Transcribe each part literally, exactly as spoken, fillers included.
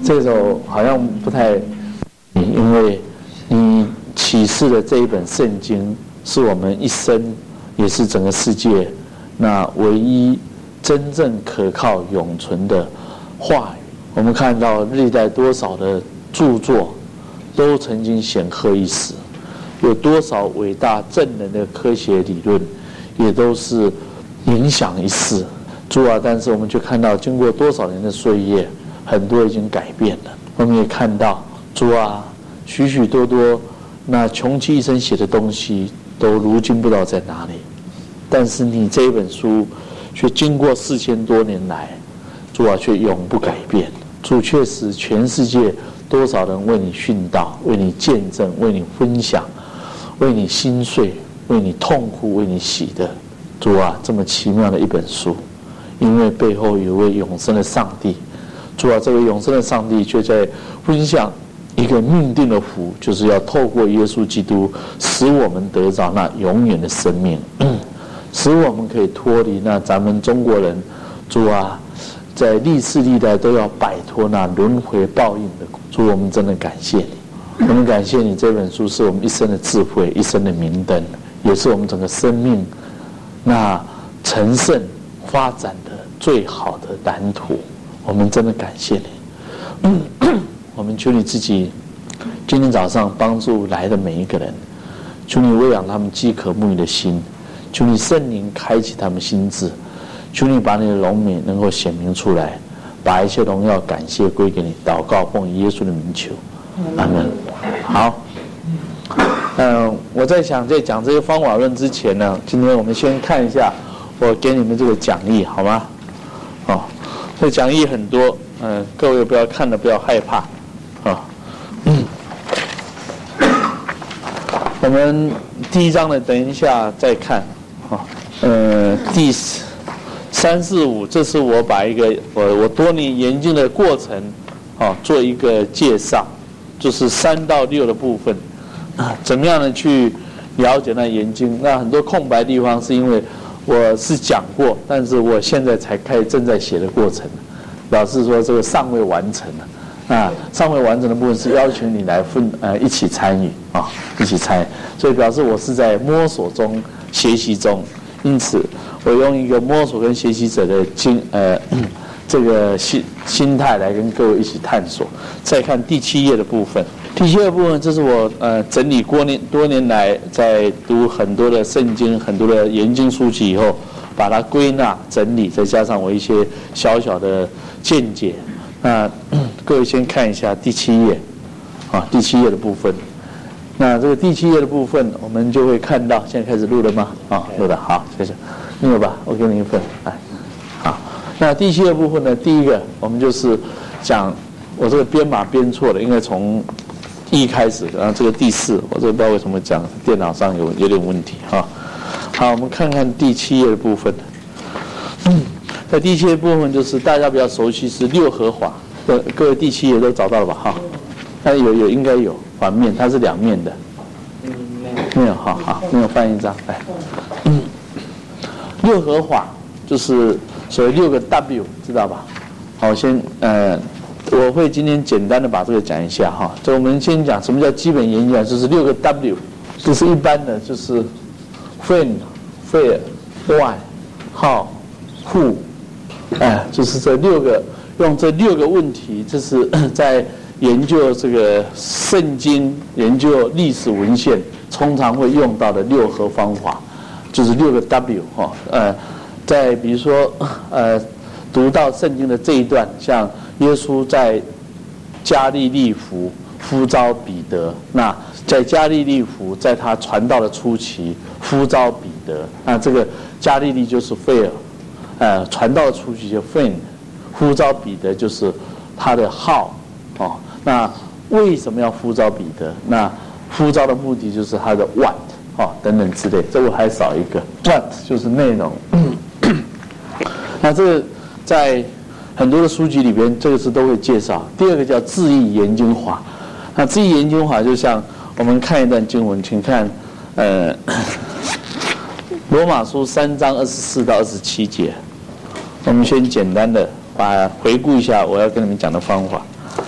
这首好像不太，因为你启示的这一本圣经是我们一生，也是整个世界那唯一真正可靠永存的话语。我们看到历代多少的著作都曾经显赫一时，有多少伟大正能的科学理论也都是影响一世。主啊，但是我们却看到经过多少年的岁月，很多已经改变了。我们也看到主啊，许许多多那穷其一生写的东西都如今不知道在哪里，但是你这一本书却经过四千多年来，主啊却永不改变。主却使全世界多少人为你殉道，为你见证，为你分享，为你心碎，为你痛苦，为你喜的。主啊，这么奇妙的一本书，因为背后有一位永生的上帝。主啊，这位永生的上帝却在分享一个命定的福，就是要透过耶稣基督使我们得着那永远的生命，使我们可以脱离那咱们中国人主啊在历世历代都要摆脱那轮回报应的。主，我们真的感谢你，我们感谢你，这本书是我们一生的智慧，一生的明灯，也是我们整个生命那成圣发展的最好的蓝图。我们真的感谢你，我们求你自己今天早上帮助来的每一个人，求你喂养他们饥渴沐浴的心，求你圣灵开启他们心智，求你把你的荣美能够显明出来，把一切荣耀感谢归给你。祷告奉耶稣的名求，阿门。好，嗯，我在想在讲这个方法论之前呢，今天我们先看一下我给你们这个讲义，好吗？哦，这讲义很多，嗯，各位不要看了不要害怕，啊，嗯，我们第一章呢，等一下再看，啊，呃，第三四五，这是我把一个我我多年研究的过程，啊，做一个介绍，就是三到六的部分，啊，怎么样的去了解那研经？那很多空白地方是因为我是讲过，但是我现在才开始正在写的过程，表示说这个尚未完成了。啊，尚未完成的部分是要求你来分呃一起参与啊，一起参与，所以表示我是在摸索中、学习中，因此我用一个摸索跟学习者的经呃这个心心态来跟各位一起探索。再看第七页的部分，第七页的部分，这是我呃整理多年多年来在读很多的圣经、很多的研经书籍以后，把它归纳整理，再加上我一些小小的见解。那各位先看一下第七页，啊，第七页的部分。那这个第七页的部分，我们就会看到，现在开始录了吗？啊，录了，好，谢谢。你有吧？我给你一份，来，好。那第七页的部分呢，第一个我们就是讲，我这个编码编错了，应该从一开始，然后这个第四，我这个不知道为什么讲电脑上有有点问题哈。好，我们看看第七页的部分。嗯。在第七页部分就是大家比较熟悉是六合法，呃，各位第七页都找到了吧？哈，它有有应该有反面，它是两面的。没有，好好，没有翻一张来。嗯，六合法就是所谓六个 W， 知道吧？好，先呃，我会今天简单的把这个讲一下哈。就我们先讲什么叫基本研究，就是六个 W， 就是一般的就是 when、where、why、how、who。哎，就是这六个，用这六个问题，这是在研究这个圣经、研究历史文献，通常会用到的六合方法，就是六个 W 哈。呃，在比如说呃，读到圣经的这一段，像耶稣在加利利湖呼召彼得，那在加利利湖，在他传道的初期呼召彼得，那这个加利利就是费尔。呃，传道出去就 when， 呼召彼得就是他的 how， 哦，那为什么要呼召彼得？那呼召的目的就是他的 what， 哦，等等之类。这我还少一个 what， 就是内容。那这个在很多的书籍里边，这个是都会介绍。第二个叫字义研经法，那字义研经法就像我们看一段经文，请看，呃，罗马书三章二十四到二十七节。我们先简单的把回顾一下我要跟你们讲的方法。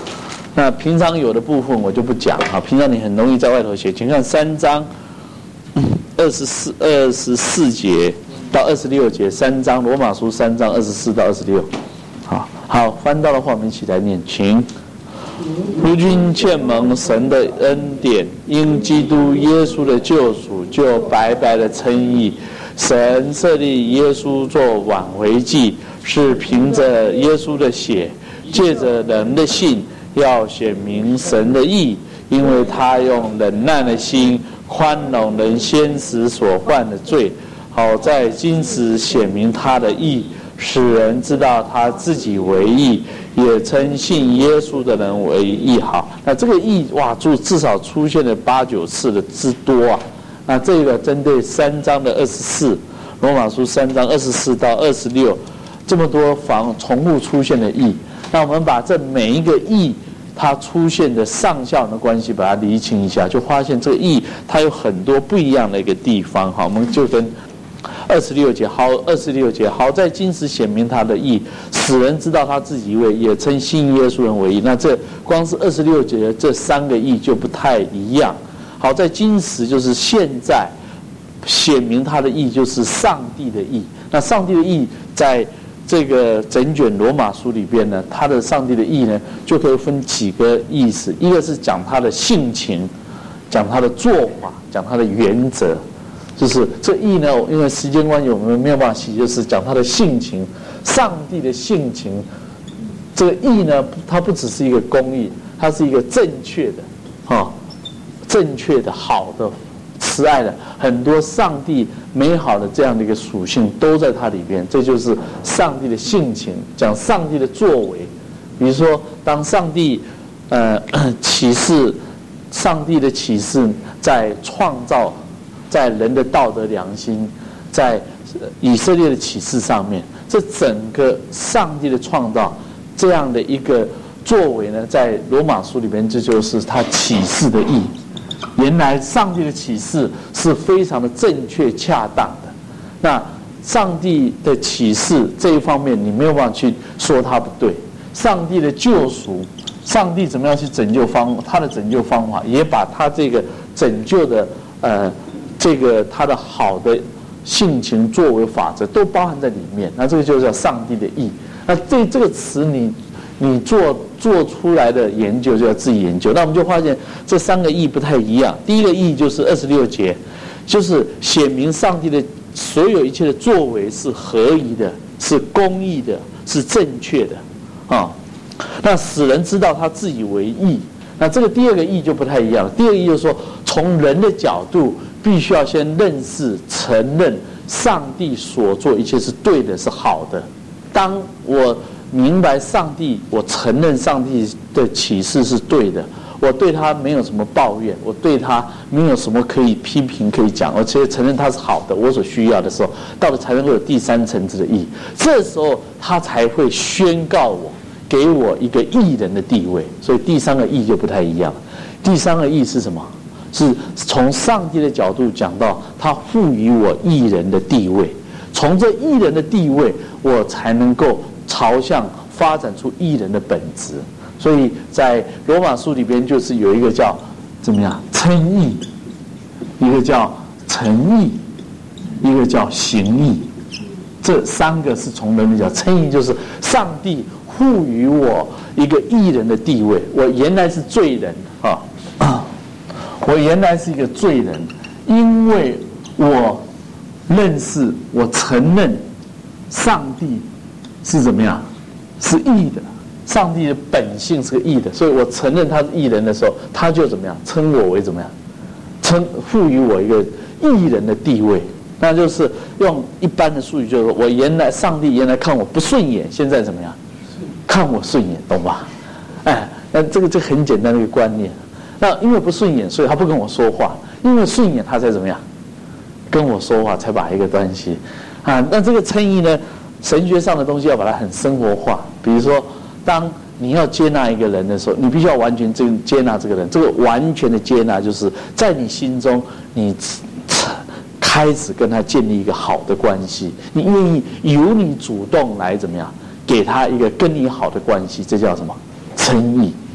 那平常有的部分我就不讲啊，平常你很容易在外头写，请看三章二十四二十四节到二十六节，三章罗马书三章二十四到二十六。好，好，翻到的话我们一起来念，请。如今欠蒙神的恩典，因基督耶稣的救赎，就白白的称义。神设立耶稣做挽回祭，是凭着耶稣的血，借着人的信，要显明神的义，因为他用忍耐的心宽容人先时所犯的罪，好在今时显明他的义，使人知道他自己为义，也称信耶稣的人为义。好，那这个义哇，就至少出现了八九次的之多啊。那这个针对三章的二十四，罗马书三章二十四到二十六，这么多房重复出现的义，那我们把这每一个义它出现的上下文的关系把它厘清一下，就发现这个义它有很多不一样的一个地方。好，我们就跟二十六节，好，二十六节，好在今时显明他的义，使人知道他自己为，也称信耶稣人为义。那这光是二十六节这三个义就不太一样。好在今时就是现在显明他的义，就是上帝的义。那上帝的义在这个整卷罗马书里边呢，他的上帝的义呢就可以分几个意思，一个是讲他的性情，讲他的做法，讲他的原则。就是这义呢，因为时间关系我们没有办法细，就是讲他的性情，上帝的性情。这个义呢，它不只是一个公义，它是一个正确的，哦，正确的、好的、慈爱的，很多上帝美好的这样的一个属性都在它里边。这就是上帝的性情，讲上帝的作为。比如说，当上帝呃启示，上帝的启示在创造。在人的道德良心，在以色列的启示上面，这整个上帝的创造这样的一个作为呢，在罗马书里面，这就是他启示的意。原来上帝的启示是非常的正确恰当的。那上帝的启示这一方面，你没有办法去说他不对。上帝的救赎，上帝怎么样去拯救方，他的拯救方法，也把他这个拯救的呃。这个他的好的性情作为法则都包含在里面，那这个就叫上帝的义。那对这个词你你做做出来的研究就要自己研究。那我们就发现这三个义不太一样。第一个义就是二十六节，就是显明上帝的所有一切的作为是合宜的，是公义的，是正确的啊。那使人知道他自己为义。那这个第二个义就不太一样了。第二个义就是说，从人的角度，必须要先认识、承认上帝所做一切是对的、是好的。当我明白上帝，我承认上帝的启示是对的，我对他没有什么抱怨，我对他没有什么可以批评、可以讲，而且承认他是好的，我所需要的时候，到了才能够有第三层次的义。这时候他才会宣告我，给我一个义人的地位。所以第三个义就不太一样。第三个义是什么？是从上帝的角度讲到他赋予我义人的地位，从这义人的地位，我才能够朝向发展出义人的本质。所以在罗马书里边，就是有一个叫怎么样称义，一个叫成义，一个叫行义。这三个是从人的角度，称义就是上帝赋予我一个义人的地位。我原来是罪人啊。我原来是一个罪人，因为我认识、我承认上帝是怎么样，是义的，上帝的本性是个义的，所以我承认他是义人的时候，他就怎么样称我为怎么样，称赋予我一个义人的地位。那就是用一般的术语，就是我原来上帝原来看我不顺眼，现在怎么样看我顺眼，懂吧？哎，那这个这很简单的一个观念。那因为不顺眼，所以他不跟我说话；因为顺眼，他才怎么样跟我说话，才把一个关系啊。那这个称义呢，神学上的东西要把它很生活化。比如说，当你要接纳一个人的时候，你必须要完全这个接纳这个人。这个完全的接纳，就是在你心中，你开始跟他建立一个好的关系，你愿意由你主动来怎么样给他一个跟你好的关系，这叫什么？称义。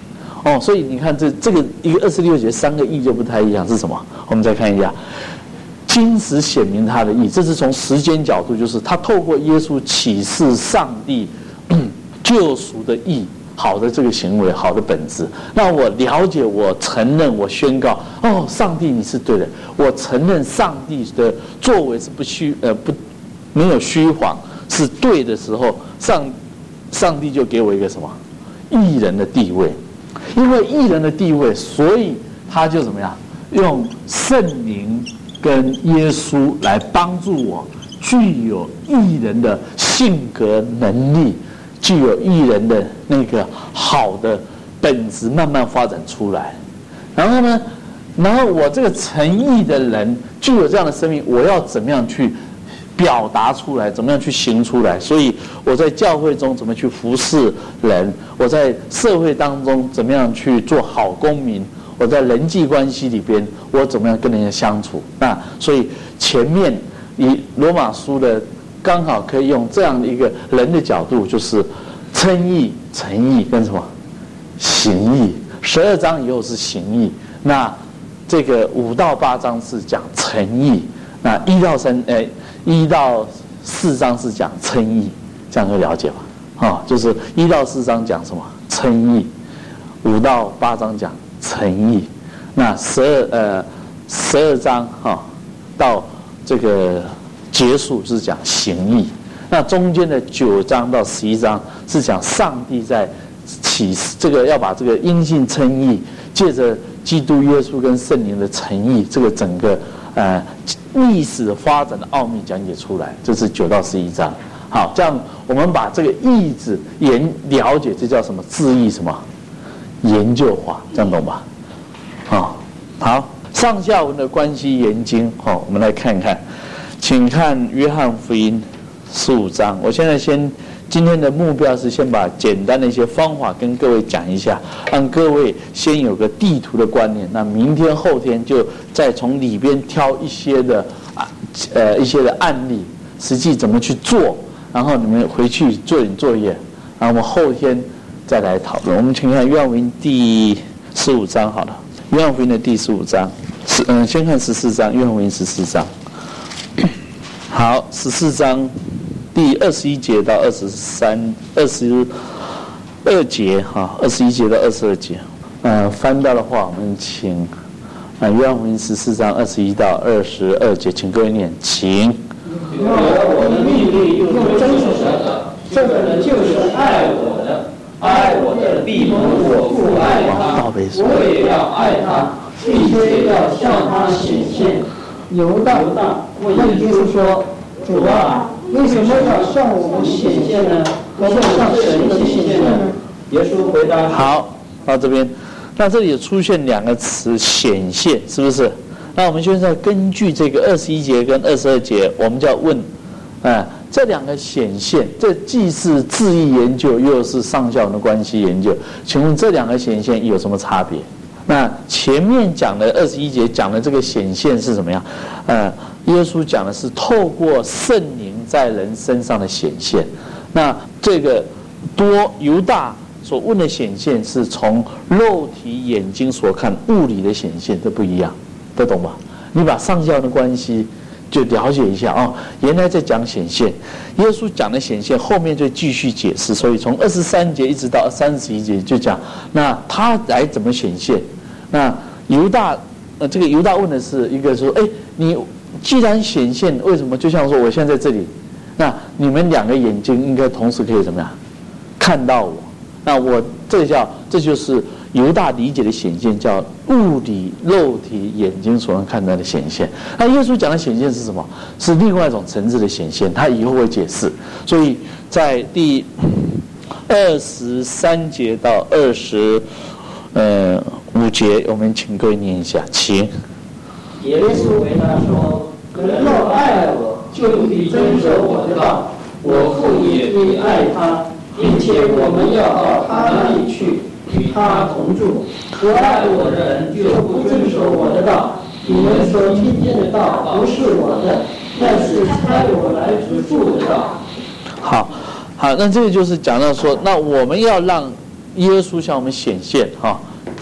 哦，所以你看这这个一个二十六节三个义就不太一样，是什么？我们再看一下，经史显明他的义，这是从时间角度，就是他透过耶稣启示上帝救赎的义。好的这个行为，好的本质，让我了解，我承认，我宣告，哦，上帝你是对的，我承认上帝的作为是不虚呃不没有虚谎，是对的时候，上上帝就给我一个什么义人的地位，因为义人的地位，所以他就怎么样，用圣灵跟耶稣来帮助我，具有义人的性格能力。具有义人的那个好的本质慢慢发展出来，然后呢，然后我这个诚意的人具有这样的生命，我要怎么样去表达出来，怎么样去行出来？所以我在教会中怎么去服侍人，我在社会当中怎么样去做好公民，我在人际关系里边我怎么样跟人家相处？那所以前面以罗马书的。刚好可以用这样的一个人的角度，就是称义、诚意跟什么行义。十二章以后是行义，那这个五到八章是讲诚意，那一到三呃一到四章是讲称义，这样就了解吧？啊、哦，就是一到四章讲什么称义，五到八章讲诚意，那十二呃十二章哈、哦、到这个。结束是讲行义，那中间的九章到十一章是讲上帝在启示这个要把这个因信称义，借着基督耶稣跟圣灵的诚意，这个整个呃历史的发展的奥秘讲解出来，这是九到十一章。好，这样我们把这个义字研了解，这叫什么字义什么研究化，这样懂吧？好，好，上下文的关系研经，好，我们来看看。请看约翰福音十五章。我现在先今天的目标是先把简单的一些方法跟各位讲一下，让各位先有个地图的观念。那明天后天就再从里边挑一些的啊呃一些的案例，实际怎么去做，然后你们回去做点作业，然后我们后天再来讨论。我们请看约翰福音第十五章好了，约翰福音的第十五章，是嗯先看十四章，约翰福音十四章。好，十四章第二十一节到二十三、二十二节哈，二十一节到二十二节。呃，翻到的话，我们请啊，约翰福音十四章二十一到二十二节，请各位念，请。 我的命令又遵守的，这个人就是爱我的，爱我的必蒙我父爱他，我也要爱他，并且要向他显现。 犹大问耶稣说：“主啊，为什么要向我们显现呢？何不向神显现呢？” 耶稣回答：“ 好，到这边，那这里有出现两个词‘显现’，是不是？那我们现在根据这个二十一节跟二十二节，我们就要问，啊，这两个显现，这既是字义研究，又是上下文的关系研究，请问这两个显现有什么差别？”那前面讲的二十一节讲的这个显现是怎么样？呃，耶稣讲的是透过圣灵在人身上的显现。那这个多犹大所问的显现是从肉体眼睛所看物理的显现，这不一样，都懂吧？你把上下文的关系就了解一下哦。原来在讲显现，耶稣讲的显现后面就继续解释，所以从二十三节一直到三十一节就讲，那他来怎么显现？那犹大，呃，这个犹大问的是一个说，哎，你既然显现，为什么就像说我现在在这里，那你们两个眼睛应该同时可以怎么样看到我？那我这叫这就是犹大理解的显现，叫物理肉体眼睛所能看到的显现。那耶稣讲的显现是什么？是另外一种层次的显现，他以后会解释。所以在第二十三节到二十呃五节，我们请各位念一下，请。 耶稣回答说：“人若爱我，就必遵守我的道，我父也必爱他，并且我们要到他那里去，与他同住。不爱我的人就不遵守我的道。你们所听见的道不是我的，但是差我来之父的道。” 好，好，那这个就是讲到说，那我们要让耶稣向我们显现哈。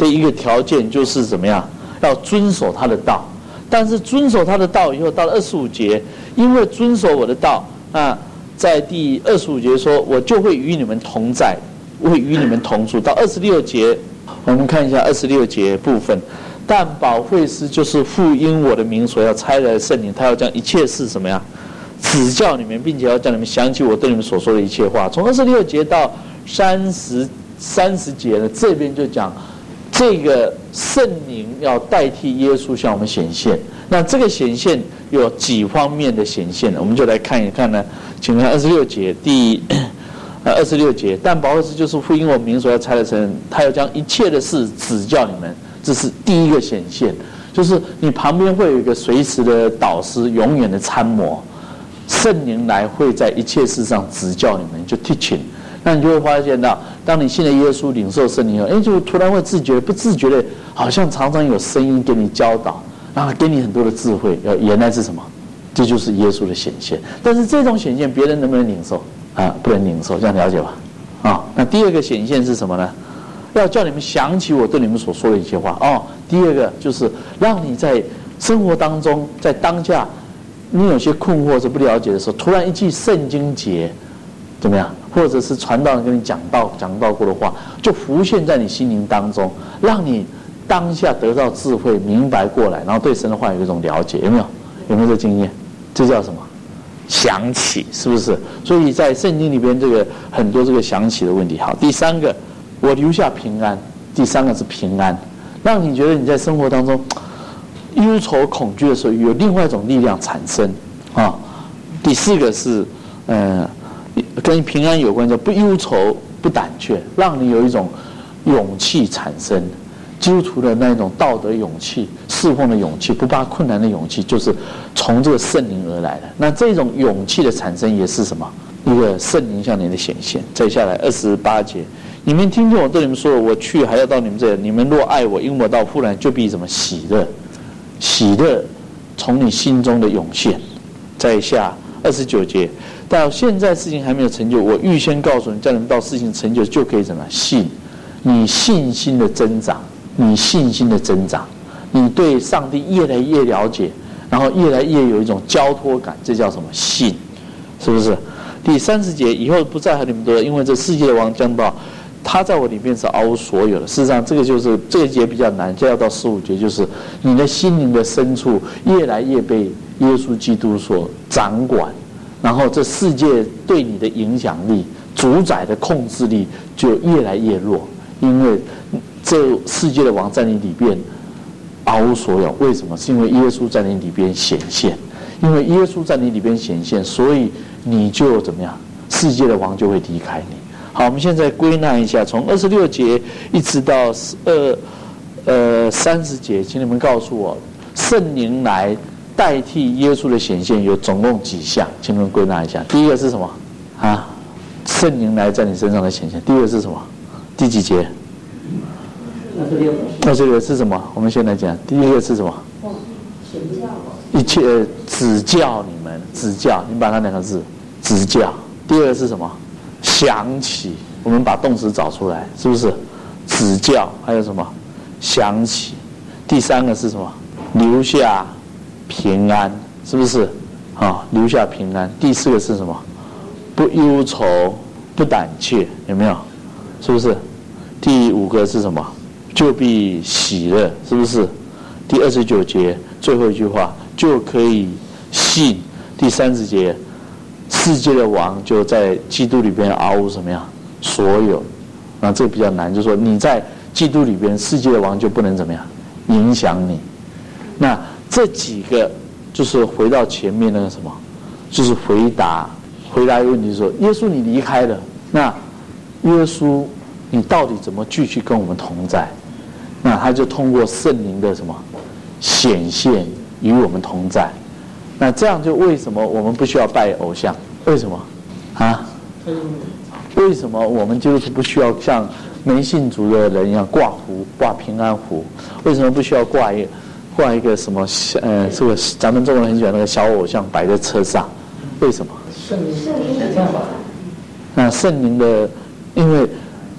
的一个条件就是怎么样？要遵守他的道。但是遵守他的道以后，到了二十五节，因为遵守我的道啊，在第二十五节说，我就会与你们同在，会与你们同住。到二十六节，我们看一下二十六节部分。但保惠师就是父因我的名所要差来的圣灵，他要将一切事什么呀？指教你们，并且要叫你们想起我对你们所说的一切话。从二十六节到三十三十节呢，这边就讲这个圣灵要代替耶稣向我们显现。那这个显现有几方面的显现呢？我们就来看一看呢。请看二十六节，第呃二十六节，但保惠师就是父因我名所要差的圣灵，他要将一切的事指教你们。这是第一个显现，就是你旁边会有一个随时的导师，永远的参谋。圣灵来会在一切事上指教你们，就 teaching。那你就会发现到，当你信了耶稣，领受圣灵以后，哎，就突然会自觉不自觉的，好像常常有声音给你教导，然后给你很多的智慧。呃，原来是什么？这就是耶稣的显现。但是这种显现，别人能不能领受啊？不能领受，这样了解吧？啊，那第二个显现是什么呢？要叫你们想起我对你们所说的一些话哦。第二个就是让你在生活当中，在当下，你有些困惑或者不了解的时候，突然一句圣经节，怎么样？或者是传道人跟你讲到讲到过的话，就浮现在你心灵当中，让你当下得到智慧，明白过来，然后对神的话有一种了解，有没有？有没有这经验？这叫什么？想起，是不是？所以在圣经里边，这个很多这个想起的问题。好，第三个。我留下平安，第三个是平安，让你觉得你在生活当中忧愁恐惧的时候，有另外一种力量产生啊。第四个是，呃，跟平安有关，叫不忧愁不胆怯，让你有一种勇气产生。基督徒的那一种道德勇气、侍奉的勇气、不怕困难的勇气，就是从这个圣灵而来的。那这种勇气的产生也是什么？一个圣灵向你的显现。再下来二十八节。你们听见我对你们说，我去还要到你们这里。你们若爱我，因我到父那，就必什么喜乐，喜乐从你心中的涌现。在下二十九节，到现在事情还没有成就，我预先告诉你，叫你们到事情成就就可以怎么信？你信心的增长，你信心的增长，你对上帝越来越了解，然后越来越有一种交托感，这叫什么？信，是不是？第三十节，以后不再和你们多，因为这世界的王将到。他在我里面是熬所有的。事实上，这个就是这个节比较难，就要到十五节，就是你的心灵的深处越来越被耶稣基督所掌管，然后这世界对你的影响力、主宰的控制力就越来越弱，因为这世界的王在你里边熬所有。为什么？是因为耶稣在你里边显现，因为耶稣在你里边显现，所以你就怎么样？世界的王就会离开你。好，我们现在归纳一下，从二十六节一直到二呃三十节，请你们告诉我，圣灵来代替耶稣的显现有总共几项？请你们归纳一下。第一个是什么啊？圣灵来在你身上的显现。第二个是什么？第几节？ 二十六。 二十六是什么？我们先来讲。第一个是什么？一切指教你们，指教，你把那两个字指教。第二个是什么？想起，我们把动词找出来，是不是？指教，还有什么？想起。第三个是什么？留下平安，是不是？啊，留下平安。第四个是什么？不忧愁，不胆怯，有没有？是不是？第五个是什么？就必喜乐，是不是？第二十九节最后一句话，就可以信。第三十节。世界的王就在基督里边熬什么样？所有，那这个比较难，就是说你在基督里边，世界的王就不能怎么样影响你。那这几个就是回到前面那个什么，就是回答回答一个问题说：耶稣你离开了，那耶稣你到底怎么继续跟我们同在？那他就通过圣灵的什么显现与我们同在。那这样就为什么我们不需要拜偶像？为什么啊？为什么我们就是不需要像没信主的人一样挂符、挂平安符？为什么不需要挂一挂一个什么？呃，这个咱们中国人很喜欢那个小偶像摆在车上，为什么？ 圣灵的想法。 那圣灵的，因为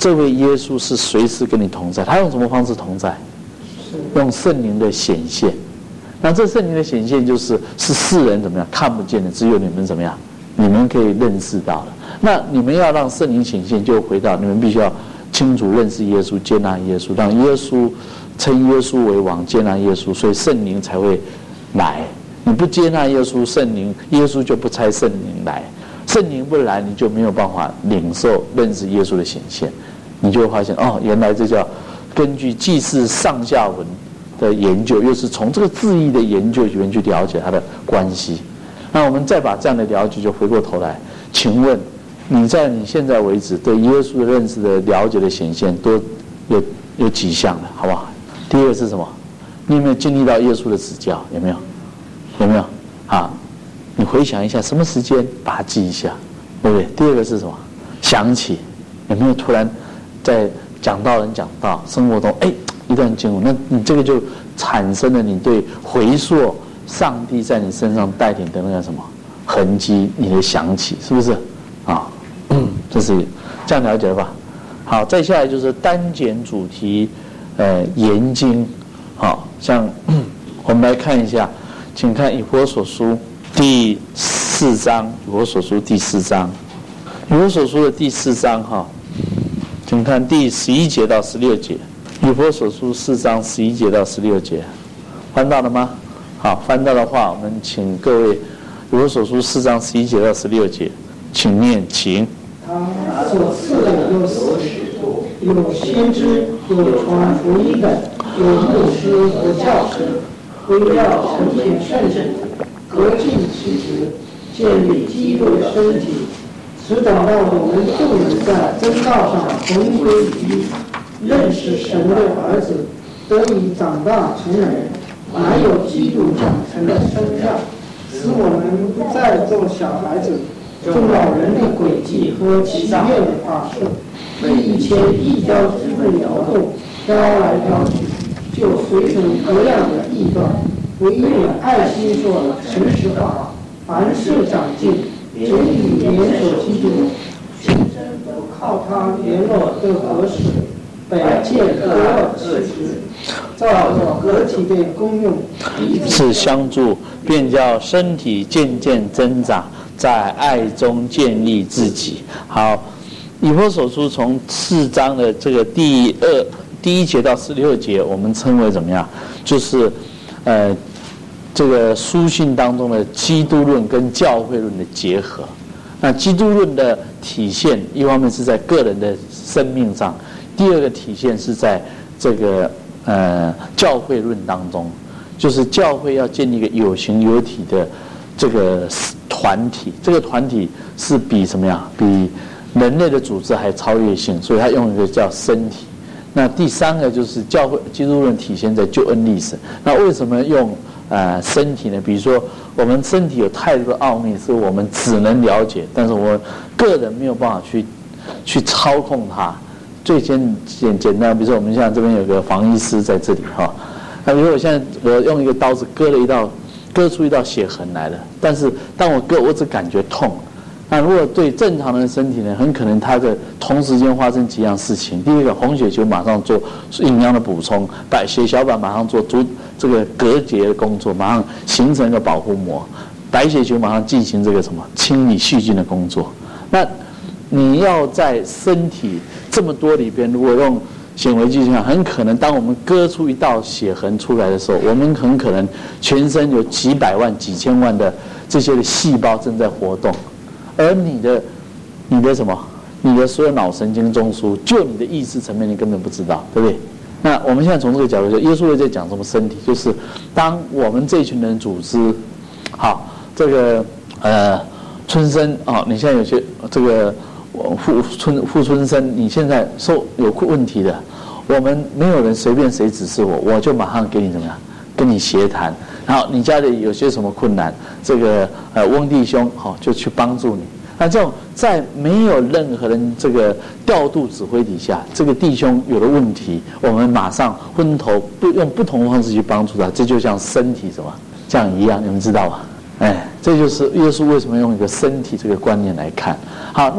这位耶稣是随时跟你同在。他用什么方式同在？用圣灵的显现。那这圣灵的显现就是是世人怎么样看不见的，只有你们怎么样，你们可以认识到的。那你们要让圣灵显现，就回到你们必须要清楚认识耶稣，接纳耶稣，让耶稣称耶稣为王，接纳耶稣，所以圣灵才会来。你不接纳耶稣，圣灵耶稣就不差圣灵来。圣灵不来，你就没有办法领受认识耶稣的显现。你就会发现哦，原来这叫根据祭祀上下文的研究，又是从这个字义的研究里面去了解它的关系。那我们再把这样的了解，就回过头来，请问你在你现在为止对耶稣的认识的了解的显现，都有有几项了，好不好？第一个是什么？你有没有经历到耶稣的指教？有没有？有没有？啊，你回想一下，什么时间把它记一下，对不对？第二个是什么？想起，有没有突然在讲道人讲道生活中，哎，一段经文，那你这个就产生了你对回溯上帝在你身上带领的那个什么痕迹，你的想起，是不是？啊，嗯，这是这样了解了吧？好，再下来就是单简主题，呃，研经，好，像我们来看一下，请看以弗所书第四章，以弗所书第四章，以弗所书的第四章哈，请看第十一节到十六节，以弗所书四章十一节到十六节，翻到了吗？好，翻到的话，我们请各位以弗所书四章十一节到十六节，请念，请。 他所赐的有使徒，有先知，有传福音的，有牧师和教师，为要成全圣徒，各尽其职，建立基督的身体，使等到我们众人在真道上同归于一，认识神的儿子，得以长大成人，满有基督长成的身量，使我们不再做小孩子，中老人的诡计和奇妙的法术，被一切异教之辈摇动，飘来飘去，就随从各样的异端，唯用爱心说诚实话，凡事长进，真理连所基督，全身都靠他联络的合适，百件各二事实，照着合体的功用， 彼此相助，便叫身体渐渐增长，在爱中建立自己。好，以弗所书从四章的这个第二第一节到十六节，我们称为怎么样？就是呃这个书信当中的基督论跟教会论的结合。那基督论的体现，一方面是在个人的生命上，第二个体现是在这个呃教会论当中，就是教会要建立一个有形有体的这个团体，这个团体是比什么样？比人类的组织还超越性，所以他用一个叫身体。那第三个就是教会基督论体现在救恩历史。那为什么用呃身体呢？比如说我们身体有太多的奥秘，是我们只能了解，但是我个人没有办法去去操控它。最简简简单，比如说我们像这边有个防医师在这里哈，那比如说我现在我用一个刀子割了一道。割出一道血痕来了，但是当我割，我只感觉痛。那如果对正常人的身体呢，很可能它的同时间发生几样事情。第一个，红血球马上做营养的补充，白血小板马上做阻这个隔绝的工作，马上形成一个保护膜，白血球马上进行这个什么清理细菌的工作。那你要在身体这么多里边，如果用显微镜上，很可能当我们割出一道血痕出来的时候，我们很可能全身有几百万、几千万的这些的细胞正在活动，而你的、你的什么、你的所有脑神经中枢，就你的意识层面，你根本不知道，对不对？那我们现在从这个角度说，耶稣在讲什么身体？就是当我们这群人组织，好，这个呃，春生啊，你现在有些这个。富春富春生，你现在受有问题的，我们没有人随便谁指示我，我就马上给你怎么样，跟你协谈。然后你家里有些什么困难，这个呃翁弟兄好、哦、就去帮助你。那这种在没有任何人这个调度指挥底下，这个弟兄有了问题，我们马上昏头不用不同的方式去帮助他，这就像身体什么这样一样，你们知道吧？哎，这就是耶稣为什么用一个身体这个观念来看。好，那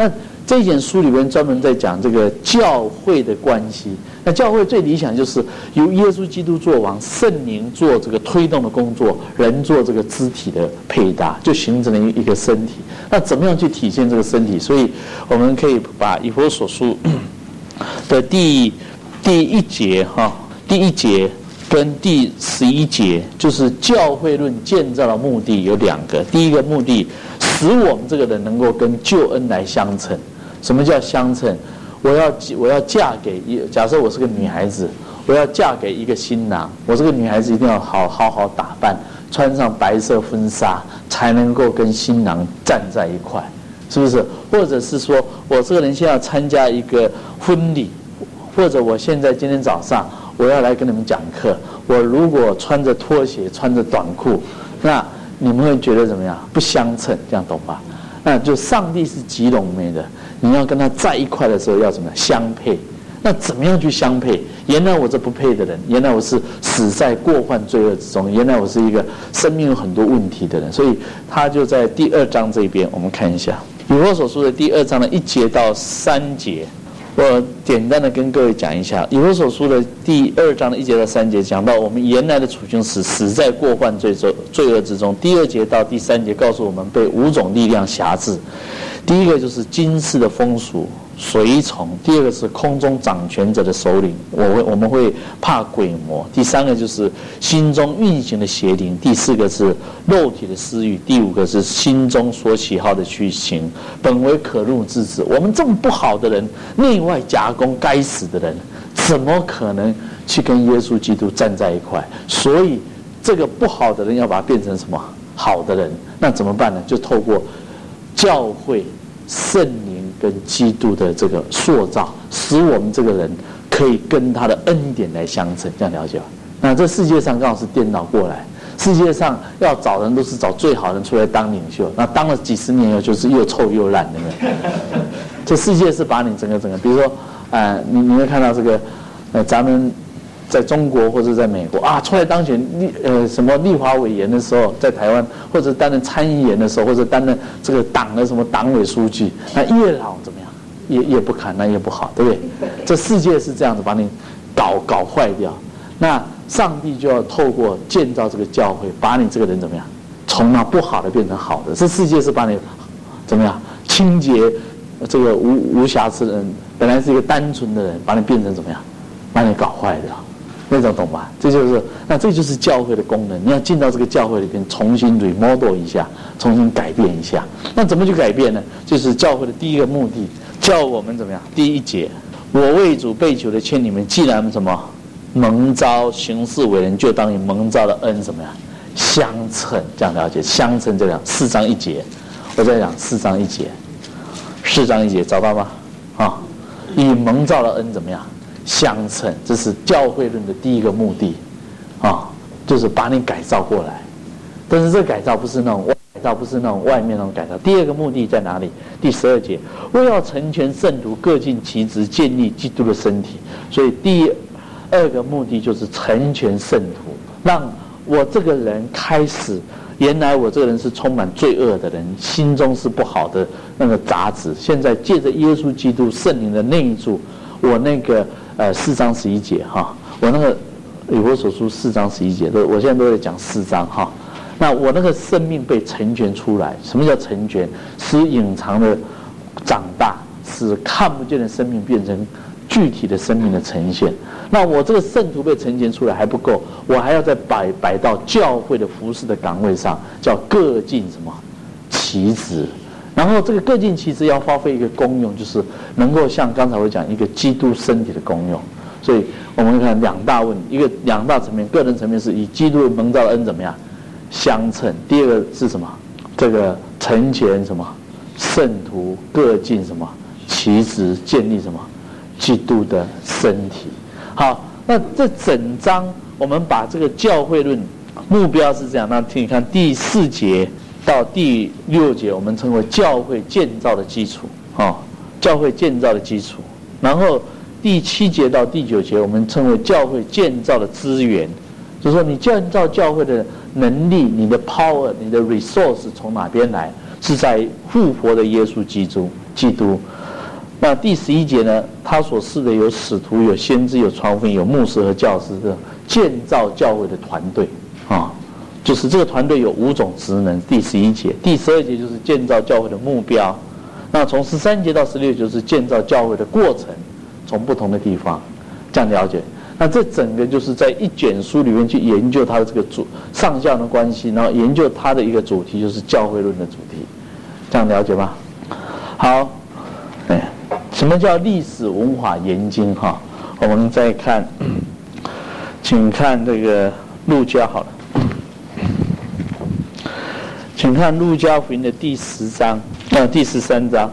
这一本书里面专门在讲这个教会的关系。那教会最理想就是由耶稣基督做王，圣灵做这个推动的工作，人做这个肢体的配搭，就形成了一个身体。那怎么样去体现这个身体？所以我们可以把以弗所书的第第一节哈，第一节跟第十一节，就是教会论建造的目的有两个。第一个目的，使我们这个人能够跟救恩来相称。什么叫相称？我要我要嫁给一，假设我是个女孩子，我要嫁给一个新郎，我这个女孩子一定要好好好打扮，穿上白色婚纱，才能够跟新郎站在一块，是不是？或者是说我这个人现在要参加一个婚礼，或者我现在今天早上我要来跟你们讲课，我如果穿着拖鞋穿着短裤，那你们会觉得怎么样？不相称，这样懂吧？那就上帝是极浓眉的，你要跟他在一块的时候要怎么样相配？那怎么样去相配？原来我这不配的人，原来我是死在过犯罪恶之中，原来我是一个生命有很多问题的人。所以他就在第二章这边，我们看一下以弗所书的第二章的一节到三节。我简单的跟各位讲一下，以弗所书的第二章的一节到三节讲到我们原来的处境是死在过犯罪罪恶之中。第二节到第三节告诉我们被五种力量辖制。第一个就是今世的风俗随从，第二个是空中掌权者的首领，我会我们会怕鬼魔。第三个就是心中运行的邪灵，第四个是肉体的私欲，第五个是心中所喜好的去行，本为可怒之子。我们这么不好的人，内外夹攻，该死的人，怎么可能去跟耶稣基督站在一块？所以这个不好的人要把它变成什么好的人？那怎么办呢？就透过教会、圣灵跟基督的这个塑造，使我们这个人可以跟他的恩典来相称，这样了解吧？那这世界上刚好是颠倒过来，世界上要找人都是找最好的人出来当领袖，那当了几十年以后就是又臭又烂，对不对？这世界是把你整个整个，比如说，呃，你你会看到这个，呃，咱们在中国或者在美国啊，出来当选立呃什么立法委员的时候，在台湾或者担任参议员的时候，或者担任这个党的什么党委书记，那越老怎么样？越越不堪，那越不好，对不对？这世界是这样子把你搞搞坏掉。那上帝就要透过建造这个教会，把你这个人怎么样，从那不好的变成好的。这世界是把你怎么样清洁，这个无无瑕疵的人，本来是一个单纯的人，把你变成怎么样，把你搞坏掉。那种懂吧？这就是那这就是教会的功能。你要进到这个教会里边，重新 remodel 一下，重新改变一下。那怎么去改变呢？就是教会的第一个目的，叫我们怎么样？第一节，我为主被囚的劝你们，既然什么蒙召行事为人，就当以蒙召的恩怎么样相称？这样了解？相称这样四章一节，我在讲四章一节，四章一节找到吗？啊，以蒙召的恩怎么样？相称，这是教会论的第一个目的，啊，就是把你改造过来。但是这改造不是那种外改造，不是那种外面那种改造。第二个目的在哪里？第十二节，为要成全圣徒，各尽其职，建立基督的身体。所以第二个目的就是成全圣徒，让我这个人开始，原来我这个人是充满罪恶的人，心中是不好的那个杂质，现在借着耶稣基督圣灵的内住，我那个。呃，四章十一节哈，我那个以弗所书四章十一节，都我现在都在讲四章哈。那我那个生命被成全出来，什么叫成全？使隐藏的长大，使看不见的生命变成具体的生命的呈现。那我这个圣徒被成全出来还不够，我还要再摆摆到教会的服事的岗位上，叫各尽什么其职。然后这个各尽其职要发挥一个功用，就是能够像刚才我讲一个基督身体的功用。所以我们看两大问题，一个两大层面，个人层面是以基督的蒙召的恩怎么样相称，第二个是什么？这个成全什么圣徒各尽什么其职，建立什么基督的身体。好，那这整章我们把这个教会论目标是这样。那听你看第四节到第六节，我们称为教会建造的基础，哦，教会建造的基础。然后第七节到第九节，我们称为教会建造的资源，就是说你建造教会的能力，你的 power， 你的 resource 从哪边来？是在复活的耶稣基督。基督。 那第十一节呢，他所示的有使徒、有先知、有传福音、有牧师和教师的建造教会的团队啊，就是这个团队有五种职能。第十一节，第十二节就是建造教会的目标。那从十三节到十六节就是建造教会的过程，从不同的地方这样了解。那这整个就是在一卷书里面去研究它的这个主上下的关系，然后研究它的一个主题，就是教会论的主题，这样了解吗？好，哎，什么叫历史文化研经？哈，我们再看，请看这个路加好了，请看路加福音的第十章，呃，第十三章。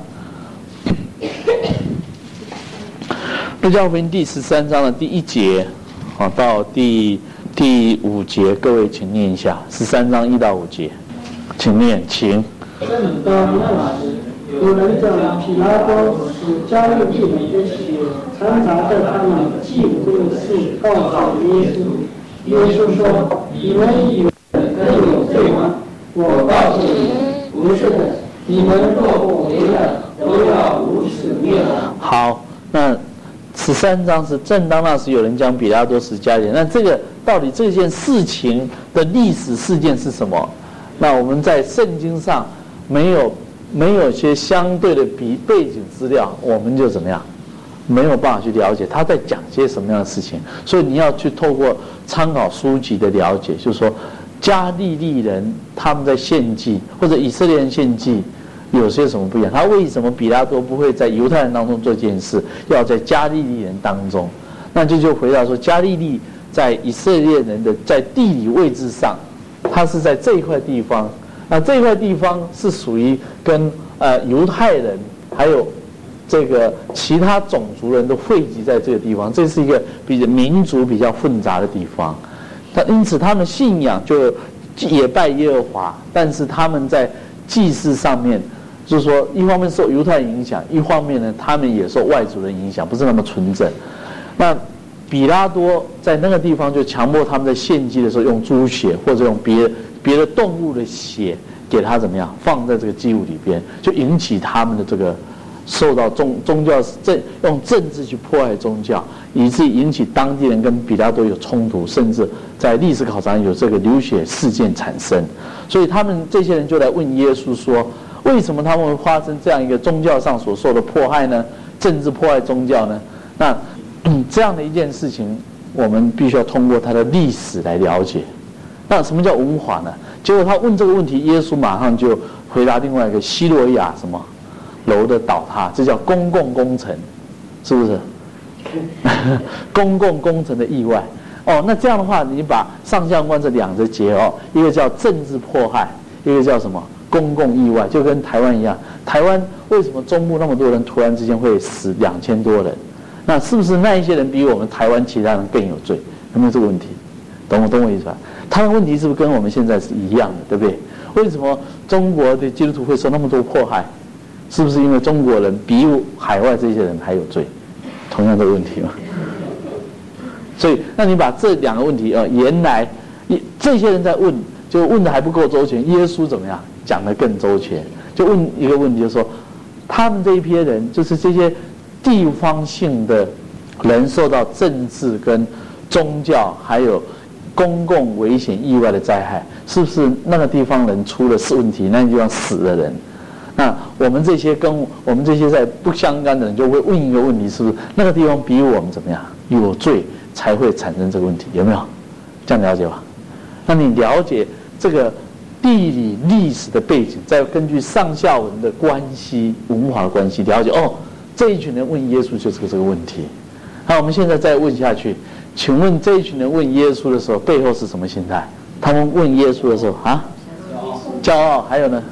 路加福音第十三章的第一节，好到第第五节，各位请念一下。十三章一到五节，请念，请。 正当那时，有人将彼拉多使加利利人的血掺杂在他们祭物的事告诉耶稣。耶稣说：“你们以为人有罪吗？我告诉你们，不是的。你们若不悔改，都要如此灭亡。”好，那。十三章是正当那时有人将彼拉多使加利利人，那这个到底这件事情的历史事件是什么？那我们在圣经上没有没有一些相对的比背景资料，我们就怎么样没有办法去了解他在讲些什么样的事情。所以你要去透过参考书籍的了解，就是说加利利人他们在献祭，或者以色列人献祭。有些什么不一样？他为什么彼拉多不会在犹太人当中做这件事，要在加利利人当中？那这就回答说，加利利在以色列人的在地理位置上，它是在这一块地方。那这一块地方是属于跟呃犹太人还有这个其他种族人都汇集在这个地方，这是一个比较民族比较混杂的地方。那因此他们信仰就也拜耶和华，但是他们在祭祀上面。就是说，一方面受犹太人影响，一方面呢，他们也受外族人影响，不是那么纯正。那彼拉多在那个地方就强迫他们在献祭的时候用猪血或者用别别的动物的血给他怎么样放在这个祭物里边，就引起他们的这个受到宗宗教政用政治去迫害宗教，以至于引起当地人跟彼拉多有冲突，甚至在历史考察有这个流血事件产生。所以他们这些人就来问耶稣说，为什么他们会发生这样一个宗教上所受的迫害呢？政治迫害宗教呢？那、嗯、这样的一件事情，我们必须要通过它的历史来了解。那什么叫文化呢？结果他问这个问题，耶稣马上就回答另外一个西罗亚什么楼的倒塌，这叫公共工程，是不是？公共工程的意外。哦，那这样的话，你把上下关这两个结哦，一个叫政治迫害，一个叫什么？公共意外，就跟台湾一样。台湾为什么中部那么多人突然之间会死两千多人？那是不是那一些人比我们台湾其他人更有罪？有没有这个问题？懂我懂我意思吧？他的问题是不是跟我们现在是一样的，对不对？为什么中国的基督徒会受那么多迫害？是不是因为中国人比海外这些人还有罪？同样的问题嘛。所以，那你把这两个问题呃，原来这些人在问，就问的还不够周全，耶稣怎么样？讲得更周全，就问一个问题，就是说，他们这一批人，就是这些地方性的人受到政治跟宗教还有公共危险意外的灾害，是不是那个地方人出了问题，那个地方死了人？那我们这些跟我们这些在不相干的人，就会问一个问题：是不是那个地方比我们怎么样有罪，才会产生这个问题？有没有这样了解吧？那你了解这个地理历史的背景，再根据上下文的关系、文化的关系了解哦，这一群人问耶稣就是这个问题。好，我们现在再问下去，请问这一群人问耶稣的时候，背后是什么心态？他们问耶稣的时候啊，骄傲，还有呢，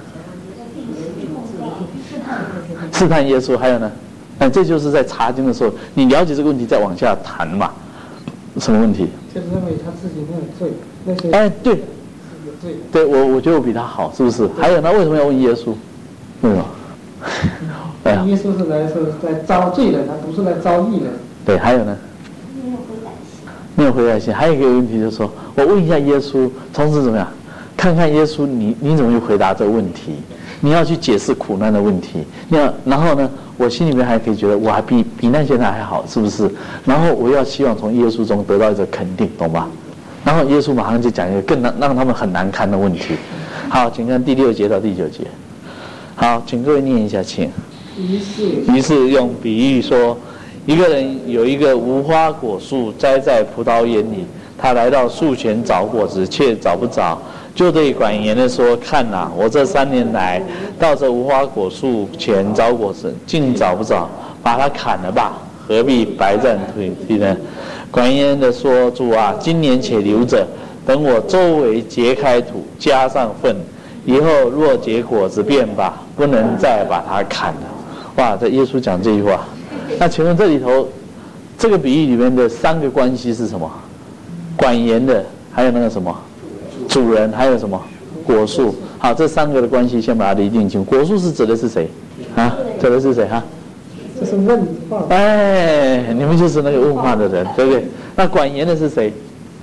试探耶稣，还有呢，哎，这就是在查经的时候，你了解这个问题，再往下谈嘛。什么问题？ 就是认为他自己没有罪，那些哎，对。对我，我觉得我比他好，是不是？还有呢，为什么要问耶稣？为什么？ 哎呀，耶稣是来是来招罪人，他不是来招义人。 对，还有呢？没有悔改心。没有悔改心。还有一个问题就是说，我问一下耶稣，同时怎么样？看看耶稣你你怎么去回答这个问题？ 你要去解释苦难的问题，你要然后呢，我心里面还可以觉得我还比比那些人还好，是不是？然后我要希望从耶稣中得到一个肯定，懂吧？然后耶稣马上就讲一个更让让他们很难堪的问题。好，请看第六节到第九节。好，请各位念一下，请。 于是， 于是用比喻说，一个人有一个无花果树栽在葡萄园里，他来到树前找果子，却找不着，就对管园的说：“看哪、啊，我这三年来到这无花果树前找果子，竟找不着，把它砍了吧，何必白占土地呢？”管园的说：“主啊，今年且留着，等我周围揭开土，加上粪，以后若结果子便罢，不能再把它砍了。”哇，这耶稣讲这句话，那请问这里头这个比喻里面的三个关系是什么？管园的，还有那个什么主人，还有什么果树？好，这三个的关系先把它厘定清楚。果树是指的是谁啊？指的是谁哈？ 这是问话。 哎，你们就是那个问话的人，对不对？那管园的是谁？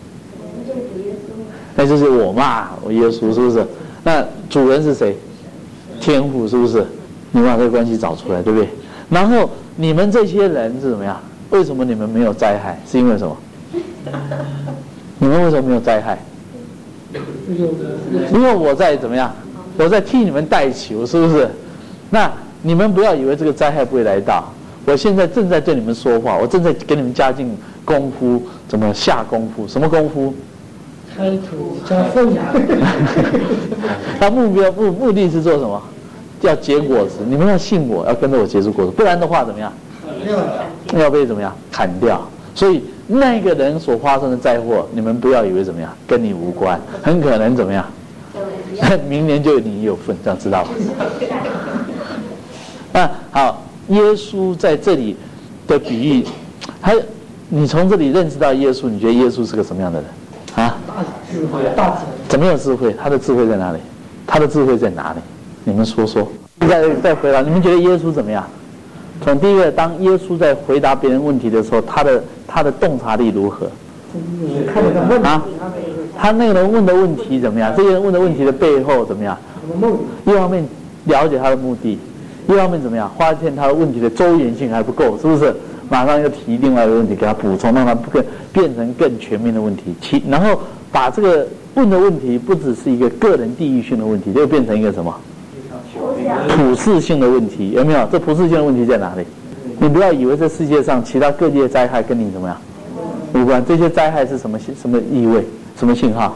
那就是我嘛，我耶稣是不是？那主人是谁？天父是不是？你们把这个关系找出来，对不对？然后你们这些人是怎么样？为什么你们没有灾害？是因为什么？你们为什么没有灾害？因为我在怎么样？我在替你们代求，是不是？那你们不要以为这个灾害不会来到。我现在正在对你们说话，我正在给你们加进功夫，怎么下功夫？什么功夫？ 开土加粪。 他目标目目的是做什么？要结果子，你们要信我，要跟着我结出果子，不然的话怎么样？要被怎么样砍掉？所以那个人所发生的灾祸，你们不要以为怎么样，跟你无关，很可能怎么样？明年就你有份，这样知道吗？啊，好，耶稣在这里的比喻，还你从这里认识到耶稣，你觉得耶稣是个什么样的人？啊？ 大智慧，大智慧。 怎么有智慧？他的智慧在哪里？他的智慧在哪里？你们说说。再再回答，你们觉得耶稣怎么样？从第一个，当耶稣在回答别人问题的时候，他的他的洞察力如何？ 看那个问题， 啊，他那个人问的问题怎么样？这个人问的问题的背后怎么样？一方面了解他的目的，一方面怎么样？发现他的问题的周延性还不够，是不是？马上又提另外一个问题给他补充，让他更变成更全面的问题。其然后把这个问的问题不只是一个个人地域性的问题，就变成一个什么？普世性的问题，有没有？这普世性的问题在哪里？你不要以为这世界上其他各地的灾害跟你怎么样无关，这些灾害是什么什么意味？什么信号？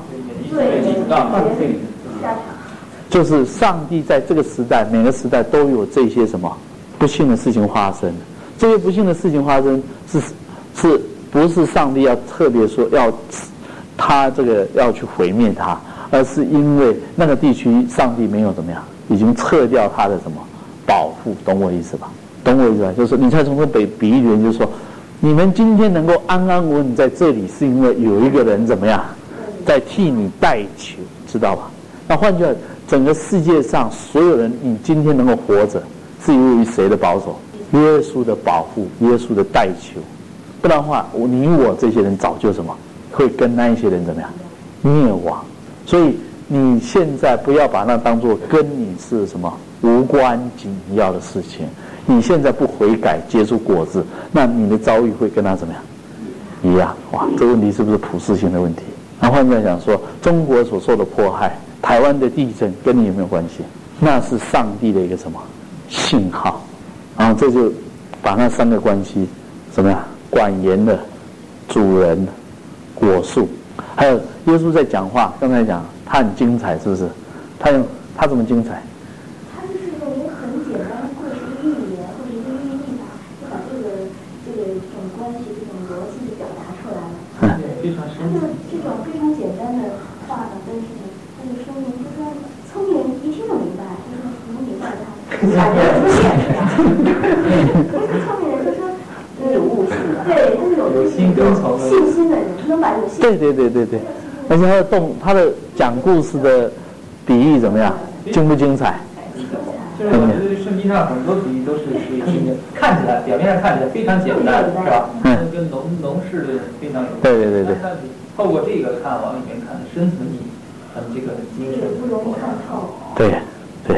就是上帝在这个时代，每个时代都有这些什么不幸的事情发生。这些不幸的事情发生是是不是上帝要特别说要他这个要去毁灭他，而是因为那个地区上帝没有怎么样，已经撤掉他的什么保护，懂我意思吧？懂我意思吧？就是你才从这比比喻里面就是说，你们今天能够安安稳稳在这里，是因为有一个人怎么样在替你代求，知道吧？那换句话，整个世界上所有人，你今天能够活着，是由于谁的保守？耶稣的保护，耶稣的代求。不然的话，你我这些人早就什么会跟那一些人怎么样灭亡。所以你现在不要把那当作跟你是什么无关紧要的事情。你现在不悔改，结出果子，那你的遭遇会跟他怎么样一样？哇，这个问题是不是普世性的问题？然后换句话讲说，中国所受的迫害，台湾的地震，跟你有没有关系？那是上帝的一个什么信号？然后这就把那三个关系怎么样？管园的、主人、果树，还有耶稣在讲话。刚才讲他很精彩，是不是？他用他怎么精彩？ 他就是用一个很简单的故事的寓言或者一个寓意法，就把这个这个这种关系、这种逻辑表达出来了。 嗯， 非常深。他就这种非常简单的话呢，但是呢，他就说明，就说聪明人一听就明白，就是能明白他，感觉怎么演的呀？不是聪明人，就说有悟性的，对，他是有有心跟从的信心的人，他能把有信心。 对对对对对，而且他的动，他的讲故事的比喻怎么样？精不精彩？ 就是我觉得圣经上很多比喻都是属于听着看起来表面上看起来非常简单，是吧？ 嗯， 跟农农事的非常有关。 对对对对。 但是透过这个看，往里面看深层意义，很这个精神不容易看透。 对对。 就是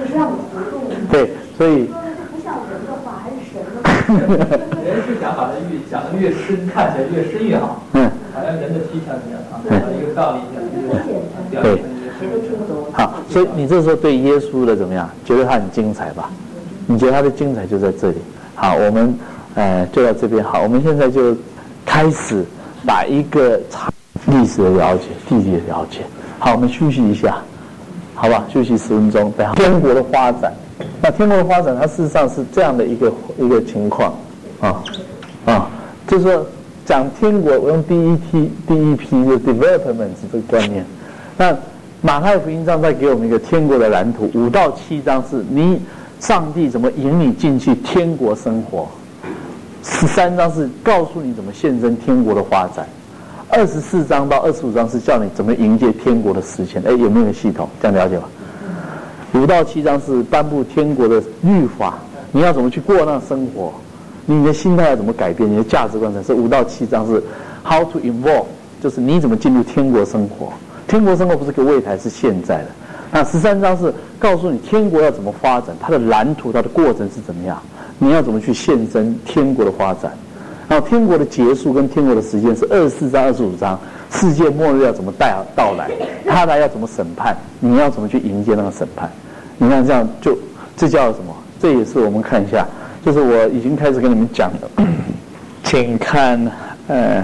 是让你活动。 对，所以说的是不像人的话，还是神的话。 人是想把它越讲的越深，看起来越深越好。 嗯， 好像人的体象一样啊，把一个道理讲的对，谁都听不懂。好，所以你这时候对耶稣的怎么样？觉得他很精彩吧？你觉得他的精彩就在这里。好，我们呃就到这边。好，我们现在就开始把一个历史的了解、地理的了解。好，我们休息一下，好吧？休息十分钟。等下天国的发展，那天国的发展，它事实上是这样的一个一个情况啊啊，就是说讲天国，我用第一批第一批的 development 这个观念。那马太福音上再给我们一个天国的蓝图，五到七章是你上帝怎么引你进去天国生活，十三章是告诉你怎么献身天国的发展，二十四章到二十五章是叫你怎么迎接天国的实现。哎，有没有个系统？这样了解吧？五到七章是颁布天国的律法，你要怎么去过那生活，你的心态要怎么改变，你的价值观才是。五到七章是 how to involve， 就是你怎么进入天国生活。天国生活不是个未来，是现在的。那十三章是告诉你天国要怎么发展，它的蓝图、它的过程是怎么样，你要怎么去献身天国的发展。然后天国的结束跟天国的时间是二十四章、二十五章，世界末日要怎么带到来，他来要怎么审判，你要怎么去迎接那个审判。你看这样就这叫什么？这也是我们看一下，就是我已经开始跟你们讲的，请看呃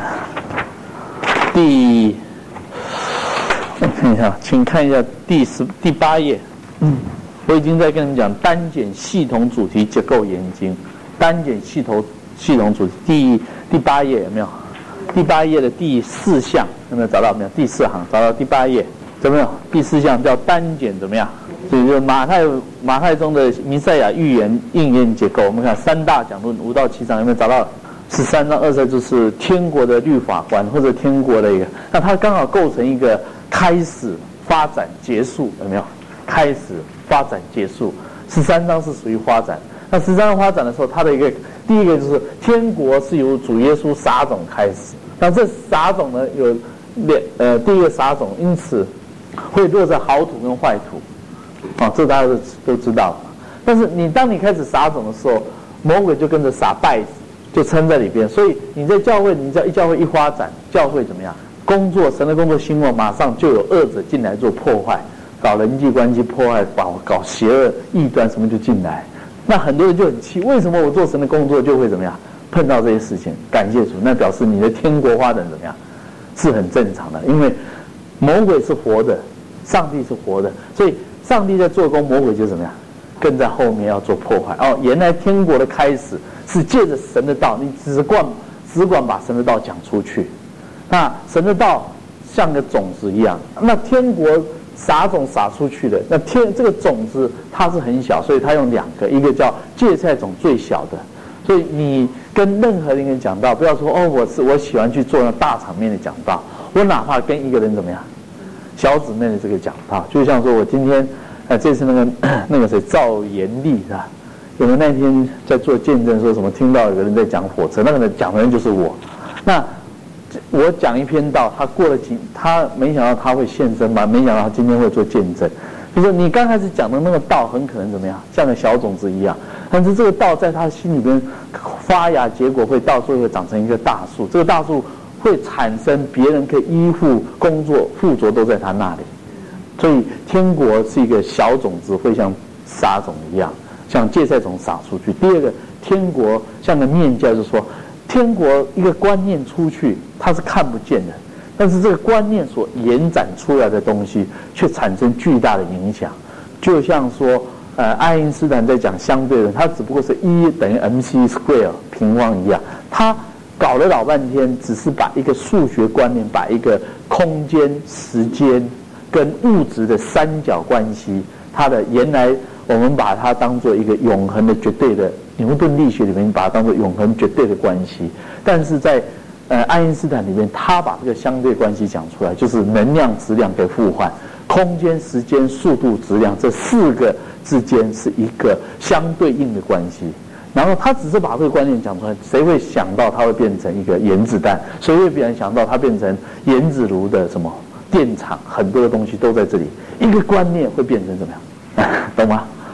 第。我看一下，请看一下第十第八页。嗯，我已经在跟你们讲单简系统主题结构研经，单简系统系统主题第第八页有没有？第八页的第四项有没有找到？没有？第四行找到第八页，有没有？第四项叫单简怎么样？所以就马太马太中的弥赛亚预言应验结构，我们看三大讲论五到七章有没有找到？十三章二十就是天国的律法观或者天国的一个，那它刚好构成一个开始、发展、结束，有没有？开始、发展、结束。十三章是属于发展。那十三章发展的时候，它的一个第一个就是天国是由主耶稣撒种开始。那这撒种呢，有两呃，第一个撒种，因此会落在好土跟坏土，啊，这大家都都知道。但是你当你开始撒种的时候，魔鬼就跟着撒稗子。就撑在里边，所以你在教会，你只要一教会一发展，教会怎么样？工作，神的工作兴旺，马上就有恶者进来做破坏，搞人际关系破坏，搞搞邪恶异端什么就进来。那很多人就很气，为什么我做神的工作就会怎么样？碰到这些事情，感谢主，那表示你的天国发展怎么样？是很正常的，因为魔鬼是活的，上帝是活的，所以上帝在做工，魔鬼就怎么样？跟在后面要做破坏。哦，原来天国的开始是借着神的道，你只管只管把神的道讲出去。那神的道像个种子一样，那天国撒种撒出去的，那天这个种子它是很小，所以它用两个，一个叫芥菜种最小的。所以你跟任何人讲道，不要说哦，我是我喜欢去做那大场面的讲道，我哪怕跟一个人怎么样，小姊妹的这个讲道，就像说我今天。哎，这次那个那个谁赵延利是吧？我们那天在做见证，说什么听到有个人在讲火车，那个人讲的人就是我。那我讲一篇道，他过了几，他没想到他会现身嘛，没想到他今天会做见证。就是你刚开始讲的那个道，很可能怎么样，像个小种子一样，但是这个道在他心里边发芽结果，会到最后会长成一个大树。这个大树会产生别人可以依附、工作、附着都在他那里。所以天国是一个小种子，会像撒种一样，像芥菜种撒出去。第二个，天国像个面教，就是说，天国一个观念出去，它是看不见的，但是这个观念所延展出来的东西，却产生巨大的影响。就像说，呃，爱因斯坦在讲相对论，它只不过是 E 等于 mc square 平方一样，他搞了老半天，只是把一个数学观念，把一个空间、时间。跟物质的三角关系，它的原来我们把它当做一个永恒的绝对的牛顿力学里面把它当做永恒绝对的关系，但是在呃爱因斯坦里面，他把这个相对关系讲出来，就是能量质量给互换，空间、时间、速度、质量这四个之间是一个相对应的关系。然后他只是把这个观念讲出来，谁会想到它会变成一个原子弹？谁会别人想到它变成原子炉的什么？电厂很多的东西都在这里，一个观念会变成怎么样？懂吗？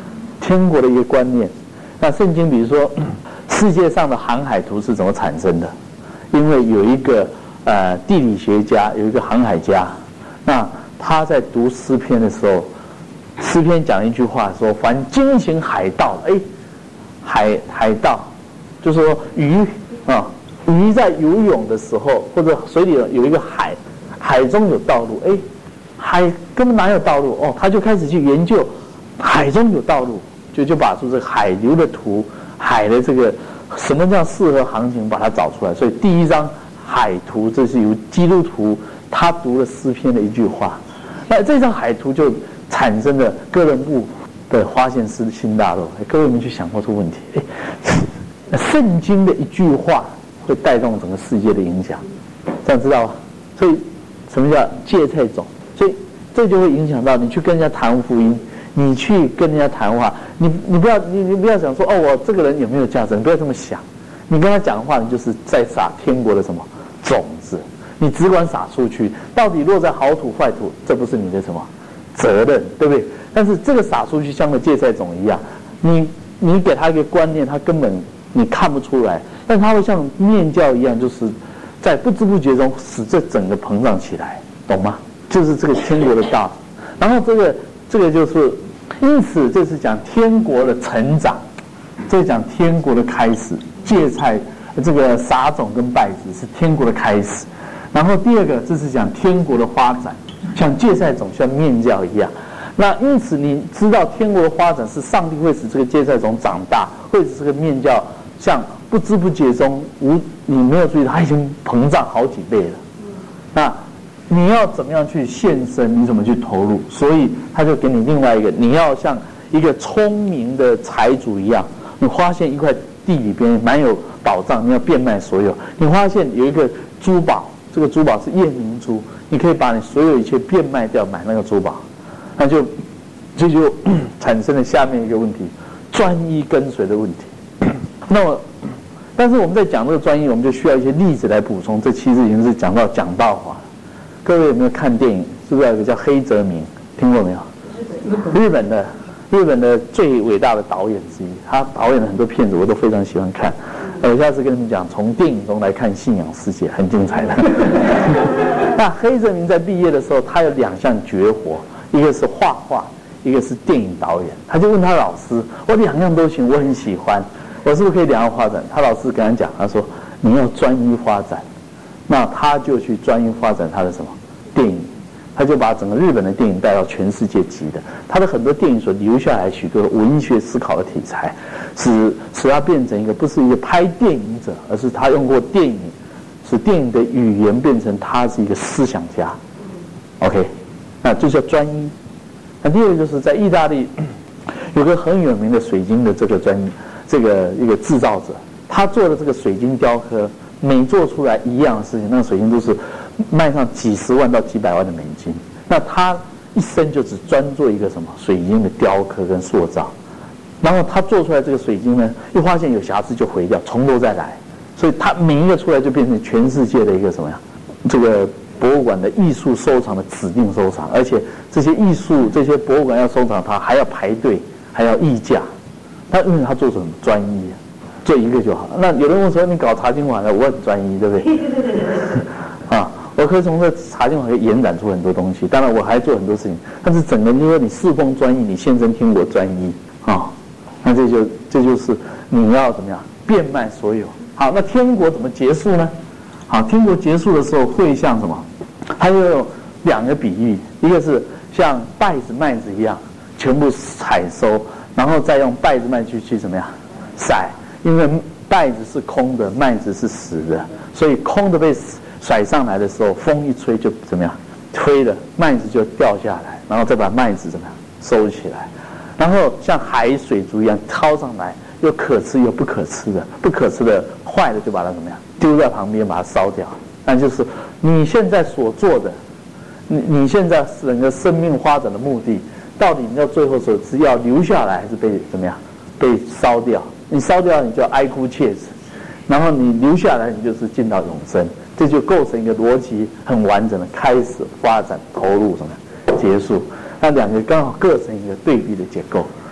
天国的一个观念。那圣经比如说，世界上的航海图是怎么产生的？因为有一个呃地理学家，有一个航海家，那他在读诗篇的时候，诗篇讲一句话说：“凡经行海道，哎，海海道，就是说鱼啊，鱼在游泳的时候，或者水里有一个海，海中有道路，哎，海根本哪有道路哦？他就开始去研究海中有道路，就就把出这个海流的图，海的这个什么叫适合航行，把它找出来。所以第一张海图，这是由基督徒他读了诗篇的一句话，那这张海图就产生了哥伦布的发现新大陆。各位有没有去想过这个问题？哎，圣经的一句话会带动整个世界的影响，这样知道吗？所以什么叫芥菜种？所以这就会影响到你去跟人家谈福音，你去跟人家谈话，你你不要你你不要想说哦，我这个人有没有价值？你不要这么想。你跟他讲的话，你就是在撒天国的什么种子，你只管撒出去，到底落在好土坏土，这不是你的什么责任，对不对？但是这个撒出去像个芥菜种一样，你你给他一个观念，他根本你看不出来，但他会像面酵一样，就是在不知不觉中使这整个膨胀起来，懂吗？就是这个天国的道。然后这个这个就是，因此这是讲天国的成长，这是讲天国的开始。芥菜这个撒种跟稗子是天国的开始。然后第二个，这是讲天国的发展，像芥菜种像面酵一样。那因此你知道天国的发展是上帝会使这个芥菜种长大，会使这个面酵像不知不觉中无你没有注意到它已经膨胀好几倍了。那你要怎么样去献身？你怎么去投入？所以他就给你另外一个，你要像一个聪明的财主一样，你发现一块地里边蛮有宝藏，你要变卖所有。你发现有一个珠宝，这个珠宝是夜明珠，你可以把你所有一切变卖掉买那个珠宝，那就这就产生了下面一个问题，专一跟随的问题。那么但是我们在讲这个专一，我们就需要一些例子来补充。这其实已经是讲到讲道法了。各位有没有看电影？是不是有一个叫黑泽明？听过没有？日本的日本的最伟大的导演之一，他导演了很多片子，我都非常喜欢看。我下次跟你们讲，从电影中来看信仰世界，很精彩的。那黑泽明在毕业的时候，他有两项绝活，一个是画画，一个是电影导演。他就问他老师：“我两样都行，我很喜欢，我是不是可以两样发展？”他老师跟他讲，他说：“你要专一发展。”那他就去专一发展他的什么电影，他就把整个日本的电影带到全世界级的。他的很多电影所留下来许多文学思考的题材，使使他变成一个不是一个拍电影者，而是他用过电影，使电影的语言变成他是一个思想家。OK， 那这叫专一。那第二个就是在意大利有个很有名的水晶的这个专一这个一个制造者，他做的这个水晶雕刻。每做出来一样的事情，那个水晶都是卖上几十万到几百万的美金。那他一生就只专做一个什么水晶的雕刻跟塑造，然后他做出来这个水晶呢，一发现有瑕疵就毁掉，从头再来。所以他每一个出来就变成全世界的一个什么呀？这个博物馆的艺术收藏的指定收藏，而且这些艺术这些博物馆要收藏它，还要排队，还要议价。他因为他做得很专一。做一个就好。那有人问说：“你搞茶经法呢？我很专一，对不对？”啊，我可以从这茶经法可以延展出很多东西。当然，我还做很多事情，但是整个就说你侍奉专一，你献身听我专一啊，那这就这就是你要怎么样变卖所有。好，那天国怎么结束呢？好，天国结束的时候会像什么？它又有两个比喻，一个是像稗子麦子一样，全部采收，然后再用稗子麦去去怎么样晒。因为稗子是空的，麦子是实的，所以空的被甩上来的时候，风一吹就怎么样，吹了麦子就掉下来，然后再把麦子怎么样收起来，然后像海水族一样掏上来，又可吃又不可吃的，不可吃的坏了就把它怎么样丢在旁边，把它烧掉。那就是你现在所做的，你你现在整个生命发展的目的，到底你到最后所是要留下来，还是被怎么样被烧掉？你烧掉，你就哀哭切齿；然后你留下来，你就是进到永生。这就构成一个逻辑很完整的开始、发展、投入什么结束。那两个刚好各成一个对比的结构。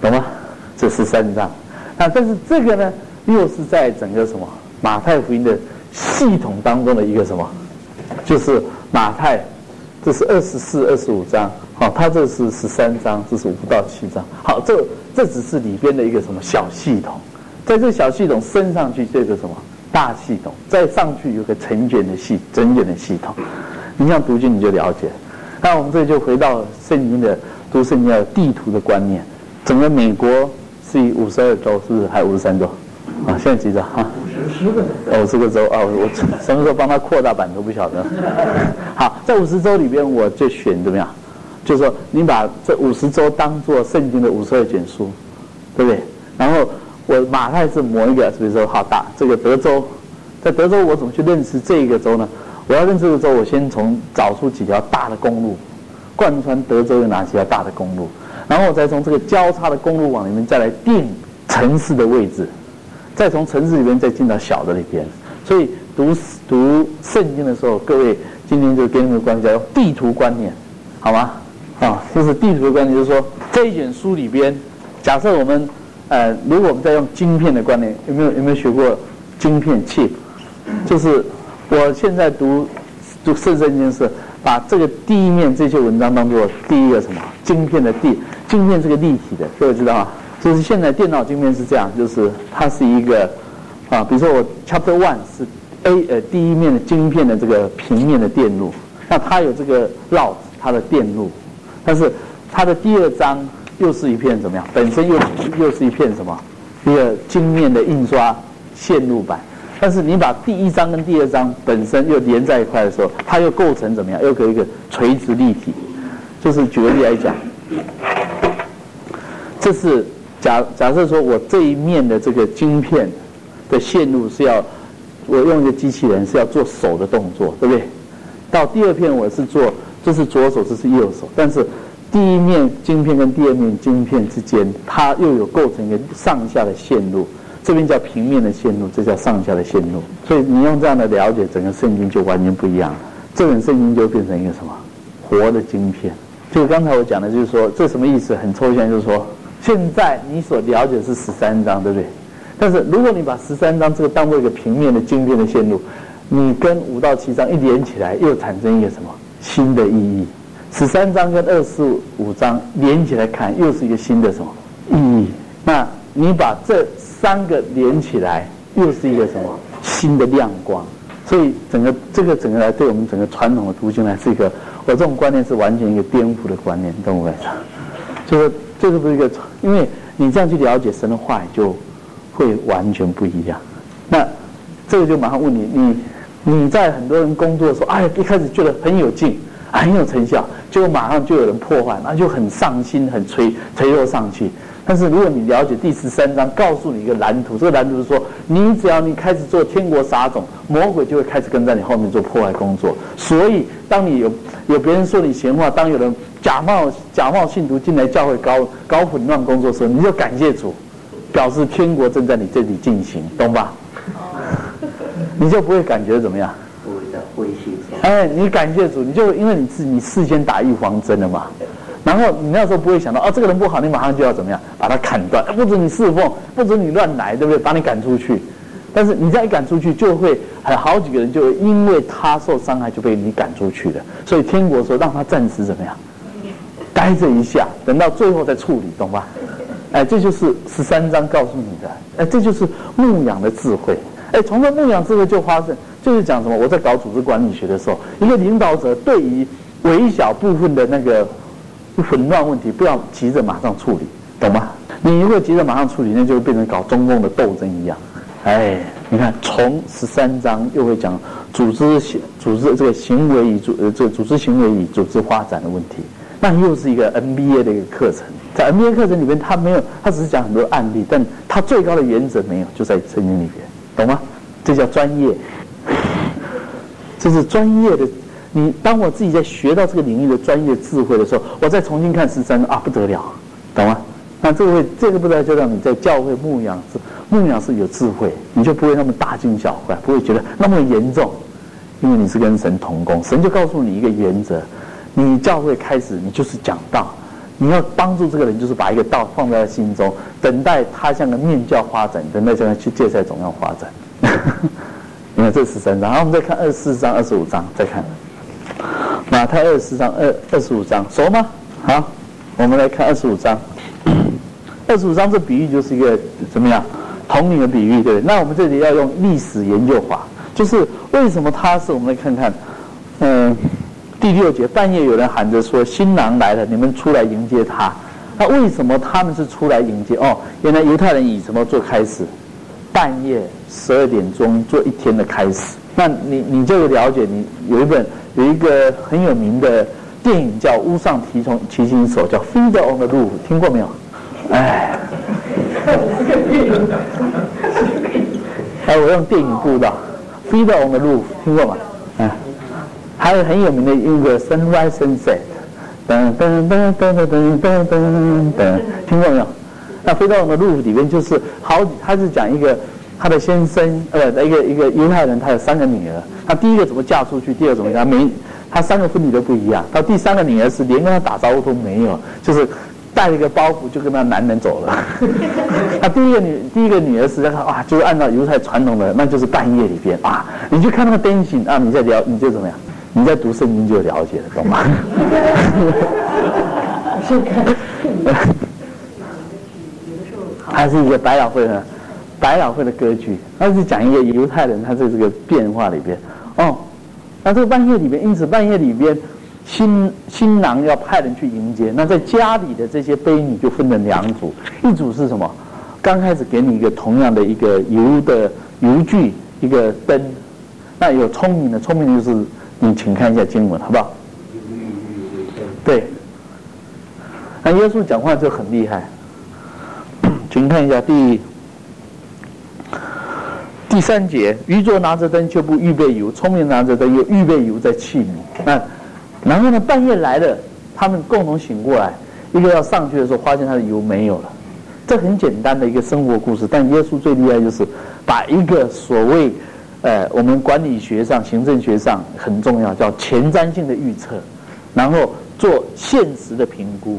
懂吗？这十三章。那但是这个呢，又是在整个什么马太福音的系统当中的一个什么，就是马太，这是二十四、二十五章，好、哦，它这是十三章，这是五到七章。好，这这只是里边的一个什么小系统，在这个小系统升上去，这个什么大系统，再上去有个成卷的系整卷的系统。你这样读经你就了解。那我们这就回到圣经的读圣经要有地图的观念，整个美国是以五十二州，是不是？还有五十三州？啊，现在几州啊？ 五十个， 五十个州啊！我什么时候帮他扩大版都不晓得。好，在五十州里边，我就选怎么样？就是说，你把这五十州当做圣经的五十二卷书，对不对？然后我马太是某一个，比如说好大这个德州，在德州我怎么去认识这个州呢？我要认识这个州，我先从找出几条大的公路，贯穿德州有哪几条大的公路，然后我再从这个交叉的公路网里面再来定城市的位置，再从城市里面再进到小的里边。所以读读圣经的时候，各位今天就跟你们关系叫地图观念，好吗？啊，就是地图的观念，就是说这一卷书里边，假设我们呃，如果我们在用晶片的观念，有没有有没有学过晶片 chip？ 就是我现在读读圣经是把这个第一面这些文章当做第一个什么晶片的地，晶片是个立体的，各位知道吗？就是现在电脑晶片是这样，就是它是一个啊，比如说我 Chapter One 是 A 呃第一面的晶片的这个平面的电路，那它有这个 route 它的电路，但是它的第二章又是一片怎么样？本身又又是一片什么？一个晶面的印刷线路板。但是你把第一章跟第二章本身又连在一块的时候，它又构成怎么样？又有一个垂直立体。就是举个例来讲，这是假假设说我这一面的这个晶片的线路是要我用一个机器人是要做手的动作，对不对？到第二片我是做，这是左手，这是右手，但是第一面晶片跟第二面晶片之间，它又有构成一个上下的线路。这边叫平面的线路，这叫上下的线路。所以你用这样的了解，整个圣经就完全不一样了。这本圣经就变成一个什么活的晶片。就刚才我讲的，就是说这什么意思？很抽象，就是说现在你所了解的是十三章，对不对？但是如果你把十三章这个当做一个平面的晶片的线路，你跟五到七章一连起来，又产生一个什么新的意义？十三章跟二十五章连起来看，又是一个新的什么意义？那你把这三个连起来，又是一个什么新的亮光？所以整个这个整个来对我们整个传统的读经来是一个，我这种观念是完全一个颠覆的观念，懂我意思？就是这个不是一个，因为你这样去了解神的话语，就会完全不一样。那这个就马上问你，你你在很多人工作的时候，哎，一开始觉得很有劲，很有成效，结果马上就有人破坏，那就很上心，很垂垂落上去。但是如果你了解第十三章，告诉你一个蓝图，这个蓝图是说，你只要你开始做天国撒种，魔鬼就会开始跟在你后面做破坏工作。所以当你有有别人说你闲话，当有人假冒假冒信徒进来教会搞搞混乱工作的时候，你就感谢主，表示天国正在你这里进行，懂吧？你就不会感觉怎么样？ 不会的灰心。 哎，你感谢主，你就因为你是你事先打预防针了嘛。然后你那时候不会想到，哦，这个人不好，你马上就要怎么样把他砍断，不准你侍奉，不准你乱来，对不对？把你赶出去。但是你这样一赶出去，就会很好几个人就会因为他受伤害就被你赶出去了。所以天国说让他暂时怎么样，待着一下，等到最后再处理，懂吧？哎，这就是十三章告诉你的，哎，这就是牧养的智慧。哎，从这牧养智慧就发生，就是讲什么？我在搞组织管理学的时候，一个领导者对于微小部分的那个混乱问题，不要急着马上处理，懂吗？你如果急着马上处理，那就会变成搞中共的斗争一样。哎，你看，从十三章又会讲组织组织这个行为与组呃这个组织行为与组织发展的问题，那又是一个 M B A 的一个课程。在 M B A 课程里面，他没有，他只是讲很多案例，但他最高的原则没有，就在圣经里边，懂吗？这叫专业，这是专业的。你当我自己在学到这个领域的专业智慧的时候，我再重新看十三啊，不得了，懂吗？那这个会这个不得了，就让你在教会牧养是牧养是有智慧，你就不会那么大惊小怪，不会觉得那么严重，因为你是跟神同工，神就告诉你一个原则，你教会开始你就是讲道， 你要帮助这个人，就是把一个道放在他心中，等待他像个面教发展，等待将来去芥菜种样发展。你看这十三章，然后我们再看二十四章、二十五章，再看马太二十四章、二二十五章，熟吗？好，我们来看二十五章。二十五章这比喻就是一个怎么样统领的比喻，对不对？那我们这里要用历史研究法，就是为什么他是我们来看看，嗯、呃，第六节半夜有人喊着说新郎来了，你们出来迎接他。那为什么他们是出来迎接？哦，原来犹太人以什么做开始？半夜十二点钟做一天的开始。那你你就了解，你有一本有一个很有名的电影叫《屋上提从骑行手》，叫《Fiddler on the Roof》，听过没有？哎，哎，我用电影布道，《Fiddler on the Roof》听过吗？哎，还有很有名的一个《Sunrise Sunset》，噔噔噔噔噔噔噔噔噔，听过没有？那《Fiddler on the Roof》里面就是好，他是讲一个他的先生，呃，一个一个犹太人，他有三个女儿，他第一个怎么嫁出去，第二怎么嫁，每他三个婚礼都不一样，到第三个女儿是连跟他打招呼都没有，就是带了一个包袱就跟那男人走了。那第一个女第一个女儿是啊，就是按照犹太传统的，那就是半夜里边啊，你去看那个灯芯啊，你在聊，你就怎么样？你在读圣经就了解了，懂吗？它是一个百老汇的百老汇的歌剧，它是讲一个犹太人他在这个变化里边哦，那这个半夜里边，因此半夜里边新新郎要派人去迎接，那在家里的这些婢女就分成两组，一组是什么？刚开始给你一个同样的一个油的油具，一个灯，那有聪明的，聪明的就是你请看一下经文好不好？对，那耶稣讲话就很厉害。请看一下第第三节，愚拙拿着灯却不预备油，聪明拿着灯又预备油在器皿。那然后呢，半夜来了，他们共同醒过来，一个要上去的时候，发现他的油没有了。这很简单的一个生活故事，但耶稣最厉害就是把一个所谓呃我们管理学上、行政学上很重要叫前瞻性的预测，然后做现实的评估。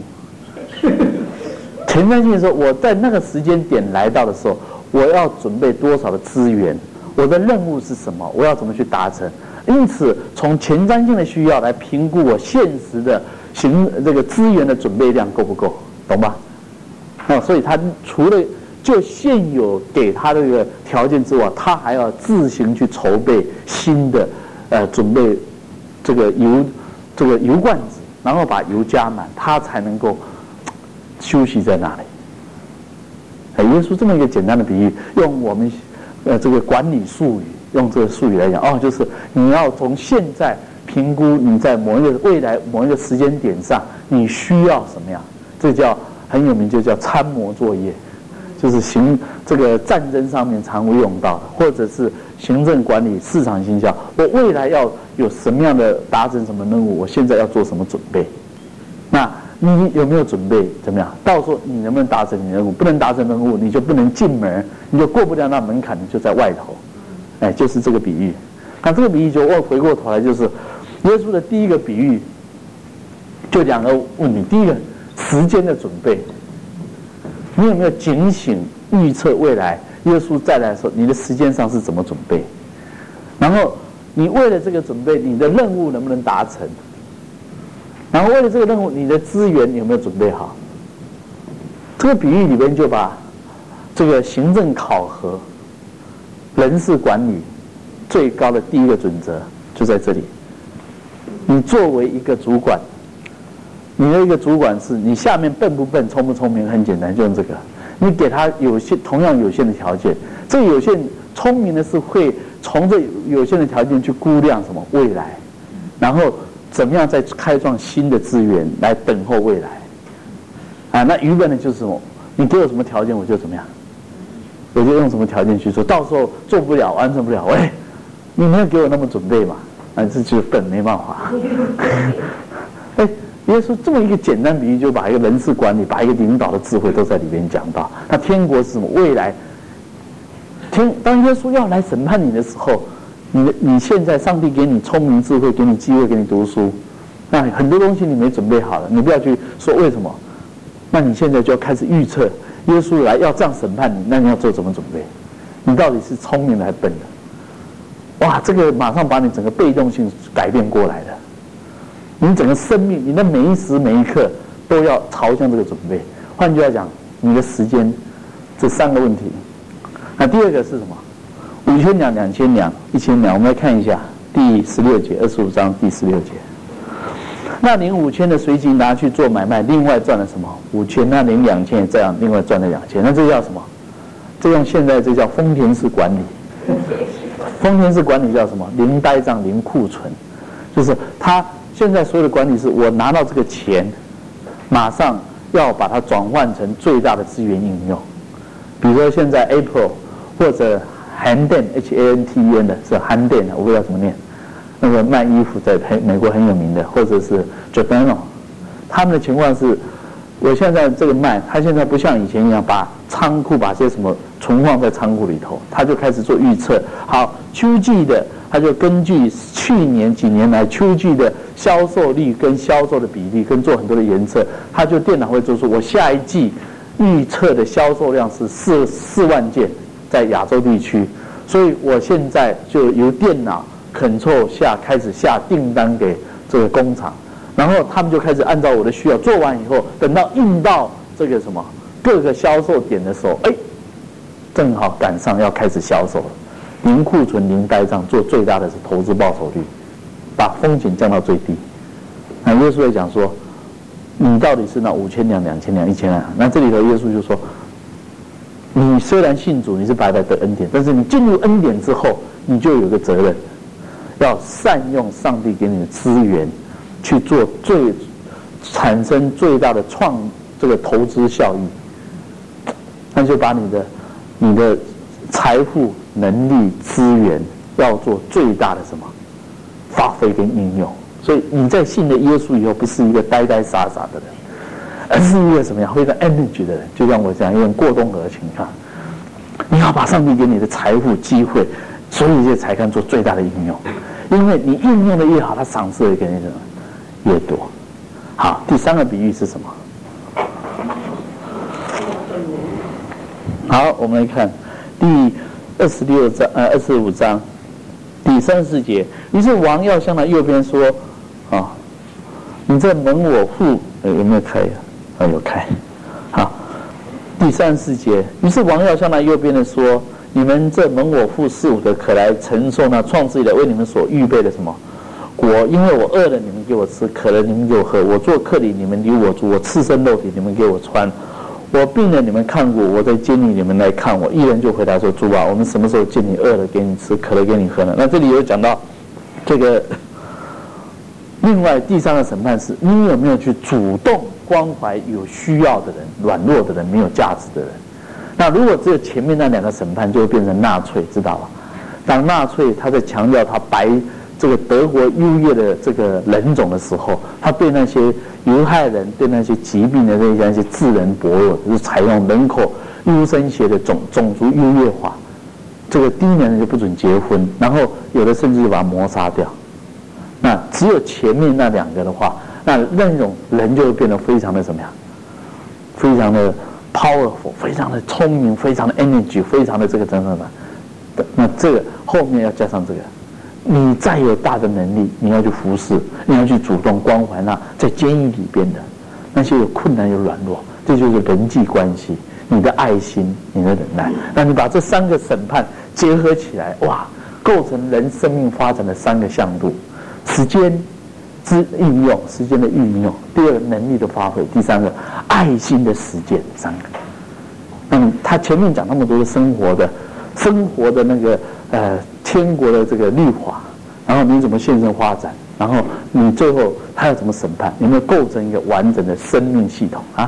前瞻性的时候，我在那个时间点来到的时候，我要准备多少的资源，我的任务是什么，我要怎么去达成。因此从前瞻性的需要来评估我现实的行这个资源的准备量够不够，懂吧？哦，所以他除了就现有给他这个条件之外，他还要自行去筹备新的呃准备这个油这个油罐子，然后把油加满，他才能够休息在那里。哎，耶稣这么一个简单的比喻，用我们呃这个管理术语，用这个术语来讲，哦，就是你要从现在评估你在某一个未来某一个时间点上你需要什么样，这叫很有名，就叫参谋作业，就是行这个战争上面常会用到的，或者是行政管理、市场行销，我未来要有什么样的达成什么任务，我现在要做什么准备，那你有没有准备？怎么样？到时候你能不能达成你的任务？不能达成任务，你就不能进门，你就过不了那门槛，你就在外头。哎，就是这个比喻。那这个比喻就我回过头来，就是耶稣的第一个比喻，就两个问题：第一个，时间的准备，你有没有警醒预测未来耶稣再来的时候，你的时间上是怎么准备？然后你为了这个准备，你的任务能不能达成？然后为了这个任务，你的资源你有没有准备好？这个比喻里边就把这个行政考核、人事管理最高的第一个准则就在这里。你作为一个主管，你的一个主管是你下面笨不笨、聪不聪明，很简单，就用这个。你给他有限同样有限的条件，这个有限聪明的是会从这有限的条件去估量什么未来，然后怎么样再开创新的资源来等候未来。啊，那愚笨的就是什么？你给我什么条件，我就怎么样，我就用什么条件去做，到时候做不了、完成不了，喂，你没有给我那么准备嘛？啊，这就是笨，没办法。哎，耶稣这么一个简单比喻，就把一个人事管理、把一个领导的智慧都在里面讲到。那天国是什么？未来，天当耶稣要来审判你的时候，你的你现在上帝给你聪明智慧，给你机会，给你读书，那很多东西你没准备好了，你不要去说为什么。 那你现在就要开始预测，耶稣来要这样审判你，那你要做怎么准备？你到底是聪明的还是笨的？哇，这个马上把你整个被动性改变过来了。你整个生命，你的每一时每一刻都要朝向这个准备。换句话讲，你的时间，这三个问题。那第二个是什么？五千两、两千两、一千两。我们来看一下第十六节，二十五章第十六节。那领五千的随即拿去做买卖，另外赚了什么？五千。那领两千也这样，另外赚了两千。那这叫什么？这用现在这叫丰田式管理。丰田式管理叫什么？零呆账、零库存，就是他现在所有的管理是我拿到这个钱，马上要把它转换成最大的资源应用。比如说现在 Apple 或者 Handen H A N T E N 的是 Handen， 我不知道怎么念，那个卖衣服在美国很有名的，或者是 Giordano， 他们的情况是，我现在这个卖，他现在不像以前一样把仓库把些什么存放在仓库里头，他就开始做预测。好，秋季的他就根据去年几年来秋季的销售率跟销售的比例，跟做很多的研测，他就电脑会做出我下一季预测的销售量是四四万件，在亚洲地区，所以我现在就由电脑 Control 下开始下订单给这个工厂，然后他们就开始按照我的需要做完以后，等到印到这个什么各个销售点的时候，哎，正好赶上要开始销售了，零库存、零呆账，做最大的是投资报酬率，把风险降到最低。那耶稣会讲说，你到底是那五千两、两千两、一千两？那这里头耶稣就说，你虽然信主，你是白白得恩典，但是你进入恩典之后，你就有个责任，要善用上帝给你的资源，去做最产生最大的创这个投资效益。那就把你的你的财富、能力、资源要做最大的什么发挥跟应用。所以你在信了耶稣以后，不是一个呆呆傻傻的人，而是一个什么样非常 energy 的人。就像我讲，用过冬河情况，你要把上帝给你的财富、机会，所有这些才干做最大的应用。因为你应用的越好，他赏赐的给你什么越多。好，第三个比喻是什么？好，我们来看第二十六章，呃，二十五章第三十四节。于是王要向他右边说：“啊，你这蒙我父，呃，有没有开呀？啊，有开。好，第三十四节。于是王要向他右边的说：你们这蒙我父赐我的，可来承受那创世以来为你们所预备的什么国？因为我饿了，你们给我吃；渴了，你们给我喝；我做客里，你们离我住；我赤身露体，你们给我穿。我病了，你们看过；我在监狱，你们来看我。”一人就回答说：“主啊，我们什么时候见你饿了给你吃，渴了给你喝呢？”那这里有讲到这个，另外第三个审判是，你有没有去主动关怀有需要的人、软弱的人、没有价值的人？那如果只有前面那两个审判，就会变成纳粹，知道吧？当纳粹他在强调他白这个德国优越的这个人种的时候，他对那些犹太人、对那些疾病的那些智人薄弱，就是采用人口优生学的种种族优越化，这个低能人就不准结婚，然后有的甚至就把他谋杀掉。那只有前面那两个的话，那那种人就会变得非常的怎么样？非常的 powerful， 非常的聪明，非常的 energy， 非常的这个等等的。那这个后面要加上这个，你再有大的能力，你要去服侍，你要去主动关怀那在监狱里边的那些有困难、有软弱，这就是人际关系，你的爱心，你的忍耐。那你把这三个审判结合起来，哇，构成人生命发展的三个向度：时间之运用，时间的运用；第二个能力的发挥；第三个爱心的实践。三个。嗯，他前面讲那么多的生活的。生活的那个呃天国的这个律法，然后你怎么现身发展，然后你最后他要怎么审判，有没有构成一个完整的生命系统啊？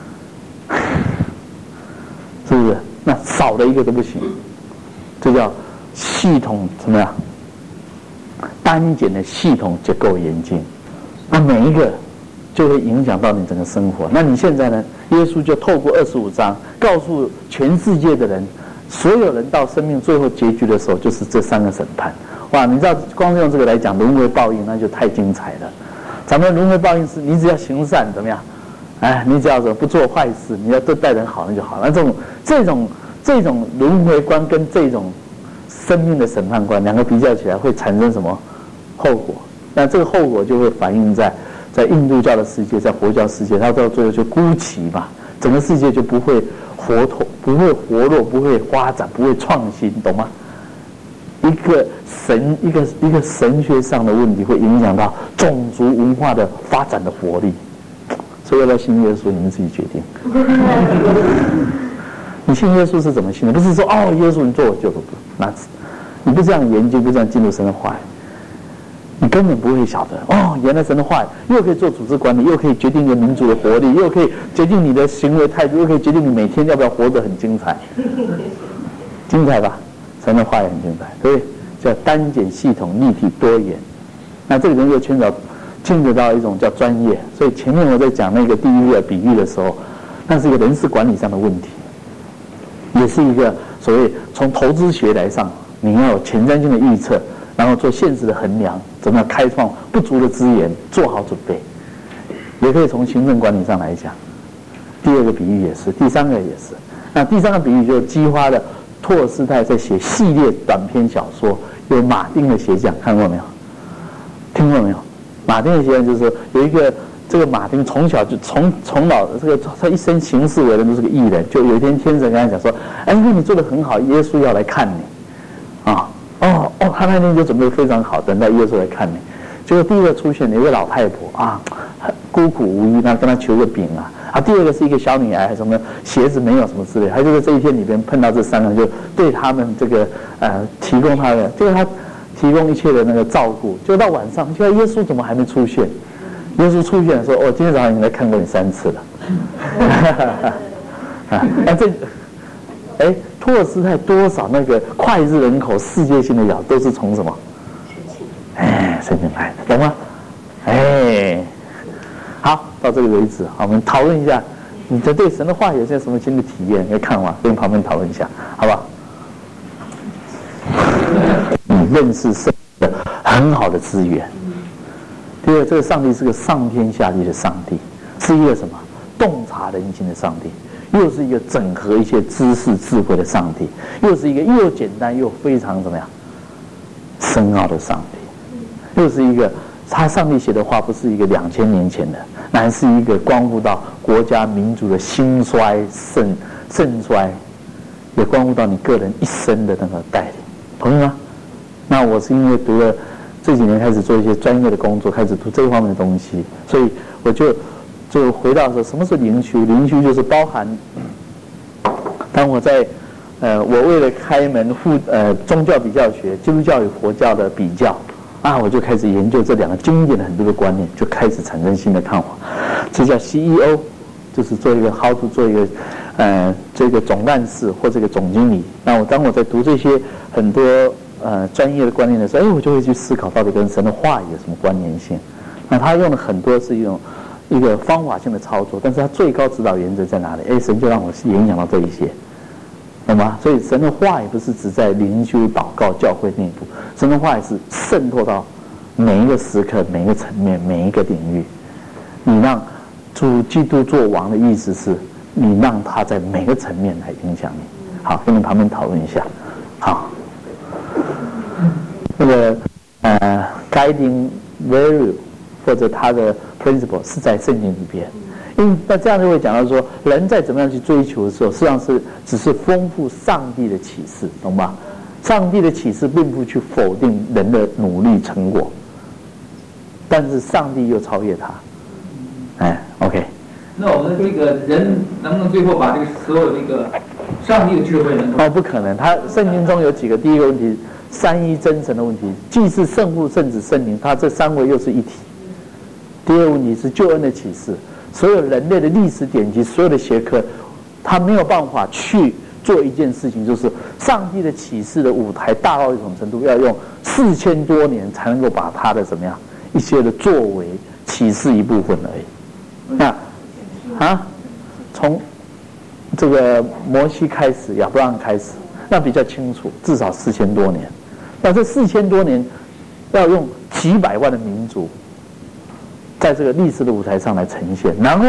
是不是？那少了一个都不行，这叫系统怎么样？单简的系统结构严谨，那每一个就会影响到你整个生活。那你现在呢？耶稣就透过二十五章告诉全世界的人。所有人到生命最后结局的时候，就是这三个审判。哇，你知道，光用这个来讲轮回报应，那就太精彩了。咱们轮回报应是，你只要行善怎么样， 哎，你只要说不做坏事，你要对待人好，那就好。那这种这种这种轮回观跟这种生命的审判观，两个比较起来会产生什么后果？那这个后果就会反映在在印度教的世界，在佛教世界，它到最后就孤寂嘛，整个世界就不会活头，不会活络，不会发展，不会创新，懂吗？一个神一个一个神学上的问题，会影响到种族文化的发展的活力。所以要不要信耶稣，你们自己决定。你信耶稣是怎么信的？不是说哦，耶稣你做我救主，那你不这样研究，不这样进入神的话语，你根本不会晓得哦，原来神的话语又可以做组织管理，又可以决定一个民族的活力，又可以决定你的行为态度，又可以决定你每天要不要活得很精彩，精彩吧？神的话语很精彩，所以叫单简系统、立体多元。那这个人又牵扯牵扯到一种叫专业。所以前面我在讲那个地狱的比喻的时候，那是一个人事管理上的问题，也是一个所谓从投资学来上，你要有前瞻性的预测，然后做现实的衡量，怎么样开创不足的资源，做好准备。也可以从行政管理上来讲。第二个比喻也是，第三个也是。那第三个比喻就是激发了托尔斯泰在写系列短篇小说，有马丁的鞋匠，看过没有？听过没有？马丁的鞋匠就是说有一个这个马丁从小就从从老这个他一生行事为人都是个艺人，就有一天天神跟他讲说，哎，因为你做得很好，耶稣要来看你，啊，哦哦，他那天就准备非常好，等待耶稣来看你。结果第一个出现有一个老太婆啊，孤苦无依，那跟他求个饼啊。啊，第二个是一个小女孩，什么鞋子没有什么之类，他就在这一天里边碰到这三个，就对他们这个呃提供他的，就是他提供一切的那个照顾。就到晚上，就耶稣怎么还没出现？耶稣出现说：“哦，今天早上已经来看过你三次了。”啊，那这，哎，托尔斯泰多少那个脍炙人口、世界性的药都是从什么？哎，圣经来的，懂吗？哎。好，到这个为止，好，我们讨论一下，你这对神的话有些什么新的体验？可以看完，跟旁边讨论一下，好不好？你认识神的很好的资源。第二，这个上帝是个上天下地的上帝，是一个什么洞察人心的上帝，又是一个整合一切知识智慧的上帝，又是一个又简单又非常怎么样深奥的上帝，又是一个。他上帝写的话不是一个两千年前的，乃是一个关乎到国家民族的兴衰盛盛衰，也关乎到你个人一生的那个带领，同意吗？那我是因为读了这几年开始做一些专业的工作，开始读这一方面的东西，所以我就就回到说，什么是灵修？灵修就是包含，当我在呃，我为了开门互呃宗教比较学，基督教与佛教的比较。啊，我就开始研究这两个经典的很多的观念，就开始产生新的看法。这叫 C E O， 就是做一个 how to 做一个呃这个总干事或这个总经理。那我当我在读这些很多呃专业的观念的时候，哎，我就会去思考到底跟神的话有什么关联性。那他用的很多是一种一个方法性的操作，但是他最高指导原则在哪里？哎，神就让我影响到这一些。懂吗？所以神的话也不是只在灵修、祷告、教会内部，神的话也是渗透到每一个时刻、每一个层面、每一个领域。你让主基督做王的意思是，你让他在每个层面来影响你。好，跟你旁边讨论一下。好，那个呃 ，guiding value 或者他的 principle 是在圣经里边。因为那这样就会讲到说，人在怎么样去追求的时候，实际上是只是丰富上帝的启示，懂吗？上帝的启示并不去否定人的努力成果，但是上帝又超越他。哎 ，OK。 那我们这个人能不能最后把这个所有这个上帝的智慧能够？ 哦，不可能。他圣经中有几个，第一个问题，三一真神的问题，既是圣父、圣子、圣灵，他这三位又是一体。第二个问题是救恩的启示。所有人类的历史典籍，所有的学科，他没有办法去做一件事情，就是上帝的启示的舞台大到一种程度，要用四千多年才能够把他的怎么样一些的作为启示一部分而已。那啊，从这个摩西开始，亚伯拉罕开始，那比较清楚，至少四千多年。那这四千多年要用几百万的民族。在这个历史的舞台上来呈现，然后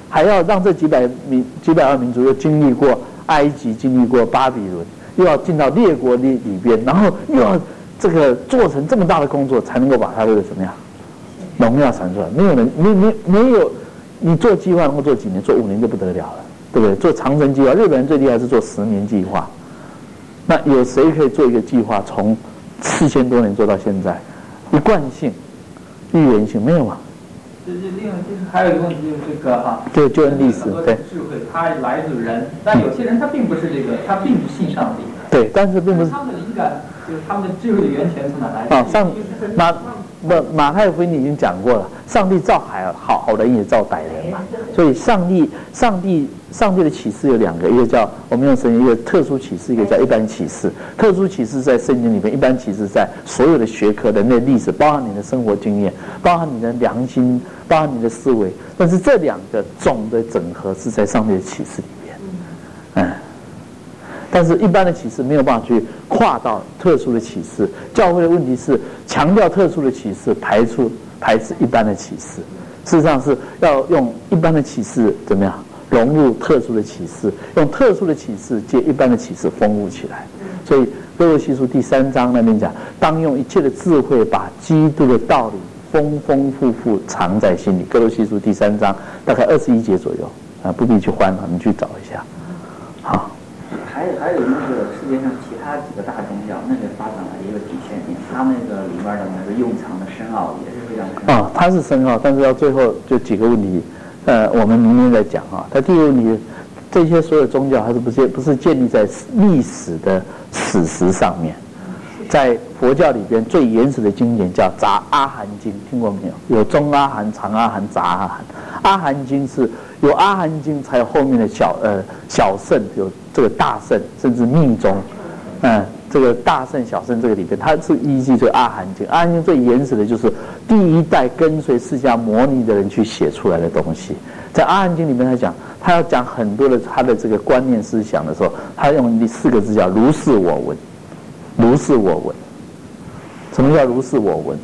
还要让这几百民几百万民族又经历过埃及，经历过巴比伦，又要进到列国里里边，然后又要这个做成这么大的工作，才能够把它的怎么样荣耀传出来。没有人，没没没有，你做计划能够做几年，做五年就不得了了，对不对？做长程计划，日本人最厉害是做十年计划。那有谁可以做一个计划从四千多年做到现在？一贯性、预言性没有嘛？ 这这另外就是还有一个问题就是这个哈， 对救恩历史，对智慧它来自人，但有些人他并不是这个，他并不信上帝。 对，但是并不是他们的灵感就是他们的智慧的源泉从哪来？ 啊，上马不马太福音已经讲过了，上帝造海好好人也造歹人嘛，所以上帝上帝上帝的启示有两个，一个叫我们用神一个特殊启示，一个叫一般启示。特殊启示在圣经里面，一般启示在所有的学科、人类历史，包含你的生活经验，包含你的良心，包含你的思维。但是这两个总的整合是在上帝的启示里面，嗯。但是，一般的启示没有办法去跨到特殊的启示。教会的问题是强调特殊的启示，排除排斥一般的启示。事实上是要用一般的启示怎么样融入特殊的启示，用特殊的启示借一般的启示丰富起来。所以哥罗西书第三章那边讲，当用一切的智慧把基督的道理丰丰富富藏在心里。哥罗西书第三章大概二十一节左右啊，不必去翻了，你去找一下。好。 还有还有那个世界上其他几个大宗教，那个发展的一个体现面，它那个里面的那个蕴藏的深奥也是非常深奥。 啊，它是深奥，但是到最后就几个问题，呃，我们明天再讲啊。它第一个问题，这些所有宗教它是不建不是建立在历史的史实上面。在佛教里边最原始的经典叫《杂阿含经》，听过没有？有中阿含、长阿含、杂阿含。阿含经是有阿含经，才有后面的小呃小圣，有这个大圣，甚至密宗，嗯，这个大圣、小圣这个里边，它是依据这个阿含经。阿含经最原始的就是第一代跟随释迦牟尼的人去写出来的东西。在阿含经里面，他讲他要讲很多的他的这个观念思想的时候，他用四个字叫如是我闻。如是我闻，什么叫如是我闻？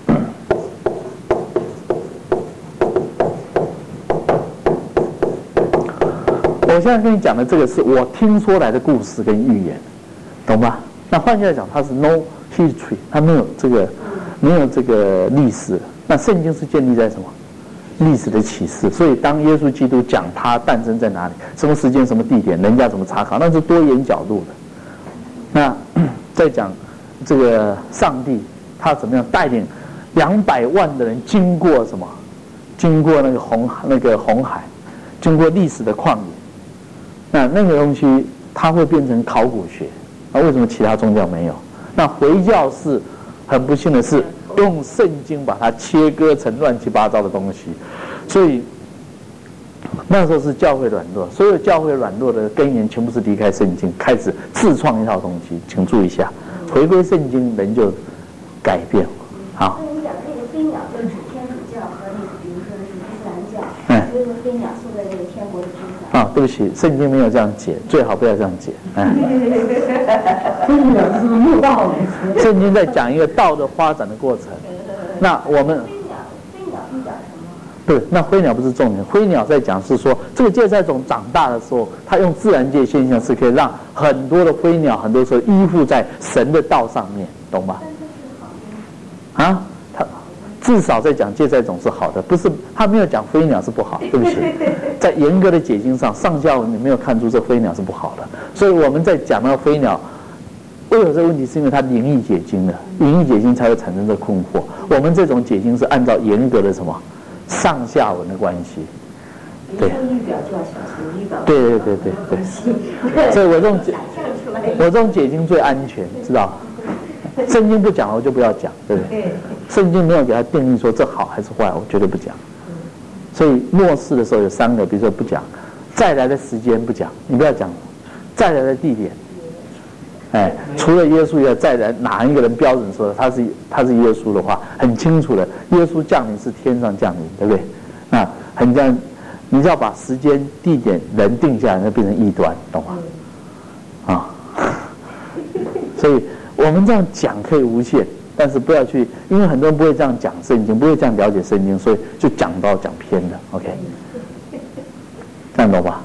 我现在跟你讲的这个是我听说来的故事跟寓言，懂吧？那换句话讲，它是 no history， 它没有这个没有这个历史。那圣经是建立在什么？历史的启示。所以当耶稣基督讲他诞生在哪里、什么时间、什么地点，人家怎么查考，那是多元角度的。那在讲这个上帝他怎么样带领两百万的人经过什么？经过那个红那个红海，经过历史的旷野。那那个东西它会变成考古学。那为什么其他宗教没有？那回教是很不幸的是用圣经把它切割成乱七八糟的东西，所以那时候是教会软弱，所有教会软弱的根源全部是离开圣经，开始自创一套东西。请注意一下，回归圣经，人就改变。好。 所以你讲这个飞鸟就是指天主教和那个，比如说是伊斯兰教， 嗯， 所以说飞鸟坐在这个天国的天上。 啊，对不起，圣经没有这样解，最好不要这样解。嗯， 飞鸟是不是没有道理？ 圣经在讲一个道的发展的过程。那我们。对，那飞鸟不是重点，飞鸟在讲是说，这个芥菜种长大的时候，它用自然界现象是可以让很多的飞鸟，很多时候依附在神的道上面，懂吗？啊，它至少在讲芥菜种是好的，不是他没有讲飞鸟是不好，对不起，在严格的解经上，上下文你没有看出这飞鸟是不好的，所以我们在讲到飞鸟。为什么这个问题？是因为它灵异解经的，灵异解经才会产生这困惑。我们这种解经是按照严格的什么？上下文的关系，对，对对对对对，所以我这种解，我这种解经最安全，知道？圣经不讲，我就不要讲，对不对？圣经没有给他定义说这好还是坏，我绝对不讲。所以末世的时候有三个，比如说不讲，再来的时间不讲，你不要讲，再来的地点，哎，除了耶稣以外，再来哪一个人标准说他是他是耶稣的话，很清楚的，耶稣降临是天上降临，对不对？那很这样，你要把时间、地点、人定下来，那变成异端，懂吗？啊，所以我们这样讲可以无限，但是不要去，因为很多人不会这样讲圣经，不会这样了解圣经，所以就讲到讲偏了。OK， 这样懂吧？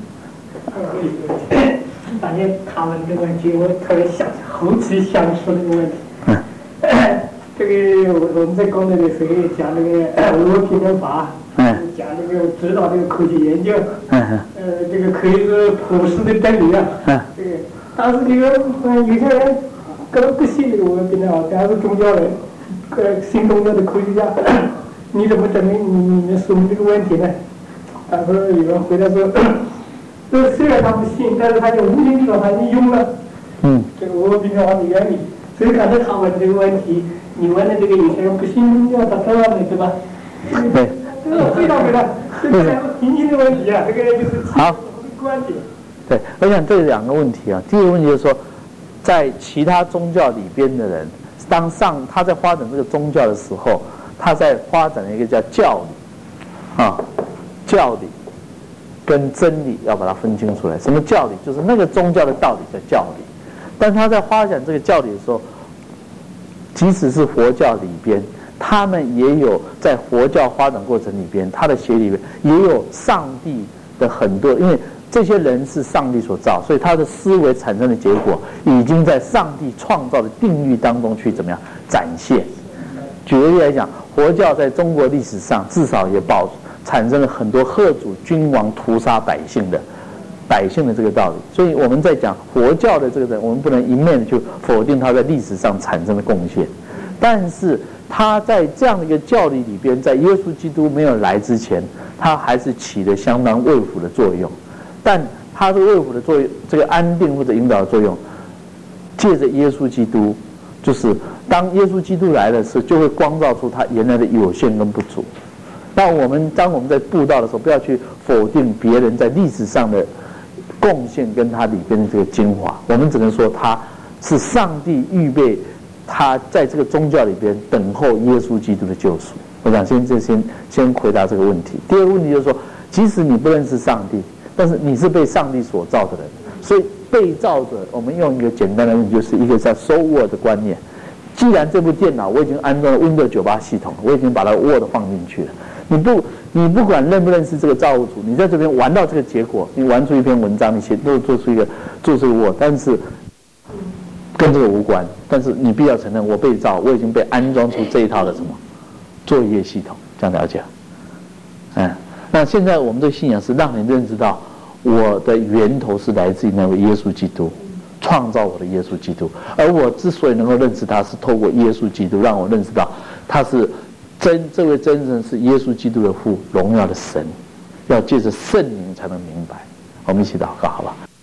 发现他们这个问题，我特别想后期想说这个问题。 嗯。 这个我我们在国内的时候讲这个俄平衡法， 嗯， 讲这个指导这个科学研究， 嗯呃，这个可以是普世的真理啊。 嗯。 这个，但是这个有些人根本不信这个俄平衡法，但是宗教人，呃，信宗教的科学家，你怎么证明你你能说明这个问题呢？但是有人回答说，这虽然他不信，但是他就无形之中他就用了， 嗯， 这个俄平衡法的原理。所以刚才他问这个问题，你问的这个有些人不信宗教，他知道的对吧？ 对。 这个非常非常，这个是平行的问题啊，这个就是好观点。 对，我想这两个问题啊，第一个问题就是说，在其他宗教里边的人，当上他在发展这个宗教的时候，他在发展一个叫教理啊，教理跟真理要把它分清楚来。什么教理？就是那个宗教的道理叫教理。但他在发展这个教理的时候，即使是佛教里边，他们也有在佛教发展过程里边，他的学里边也有上帝的很多，因为这些人是上帝所造，所以他的思维产生的结果，已经在上帝创造的定律当中去怎么样展现。举个例来讲，佛教在中国历史上至少也保产生了很多贺主君王屠杀百姓的。百姓的这个道理，所以我们在讲佛教的这个人，我们不能一面的去否定他在历史上产生的贡献，但是他在这样的一个教理里边，在耶稣基督没有来之前，他还是起了相当慰抚的作用，但他的慰抚的作用，这个安定或者引导的作用，借着耶稣基督，就是当耶稣基督来的时候，就会光照出他原来的有限跟不足。那我们当我们在布道的时候，不要去否定别人在历史上的贡献跟他里边的这个精华，我们只能说他是上帝预备他在这个宗教里边等候耶稣基督的救赎。我想先这先先回答这个问题。第二个问题就是说，即使你不认识上帝，但是你是被上帝所造的人，所以被造者，我们用一个简单的问题，就是一个叫 so what 的观念。既然这部电脑我已经安装了 Windows 九十八系统，我已经把它 Word 放进去了，你不你不管认不认识这个造物主，你在这边玩到这个结果，你玩出一篇文章，你写都做出一个做出一个 Word， 但是跟这个无关。但是你必要承认，我被造，我已经被安装出这一套的什么作业系统，这样了解？嗯，那现在我们的信仰是让你认识到我的源头是来自于那位耶稣基督。创造我的耶稣基督，而我之所以能够认识他，是透过耶稣基督让我认识到他是真，这位真神是耶稣基督的父，荣耀的神，要借着圣灵才能明白。我们一起祷告，好吧？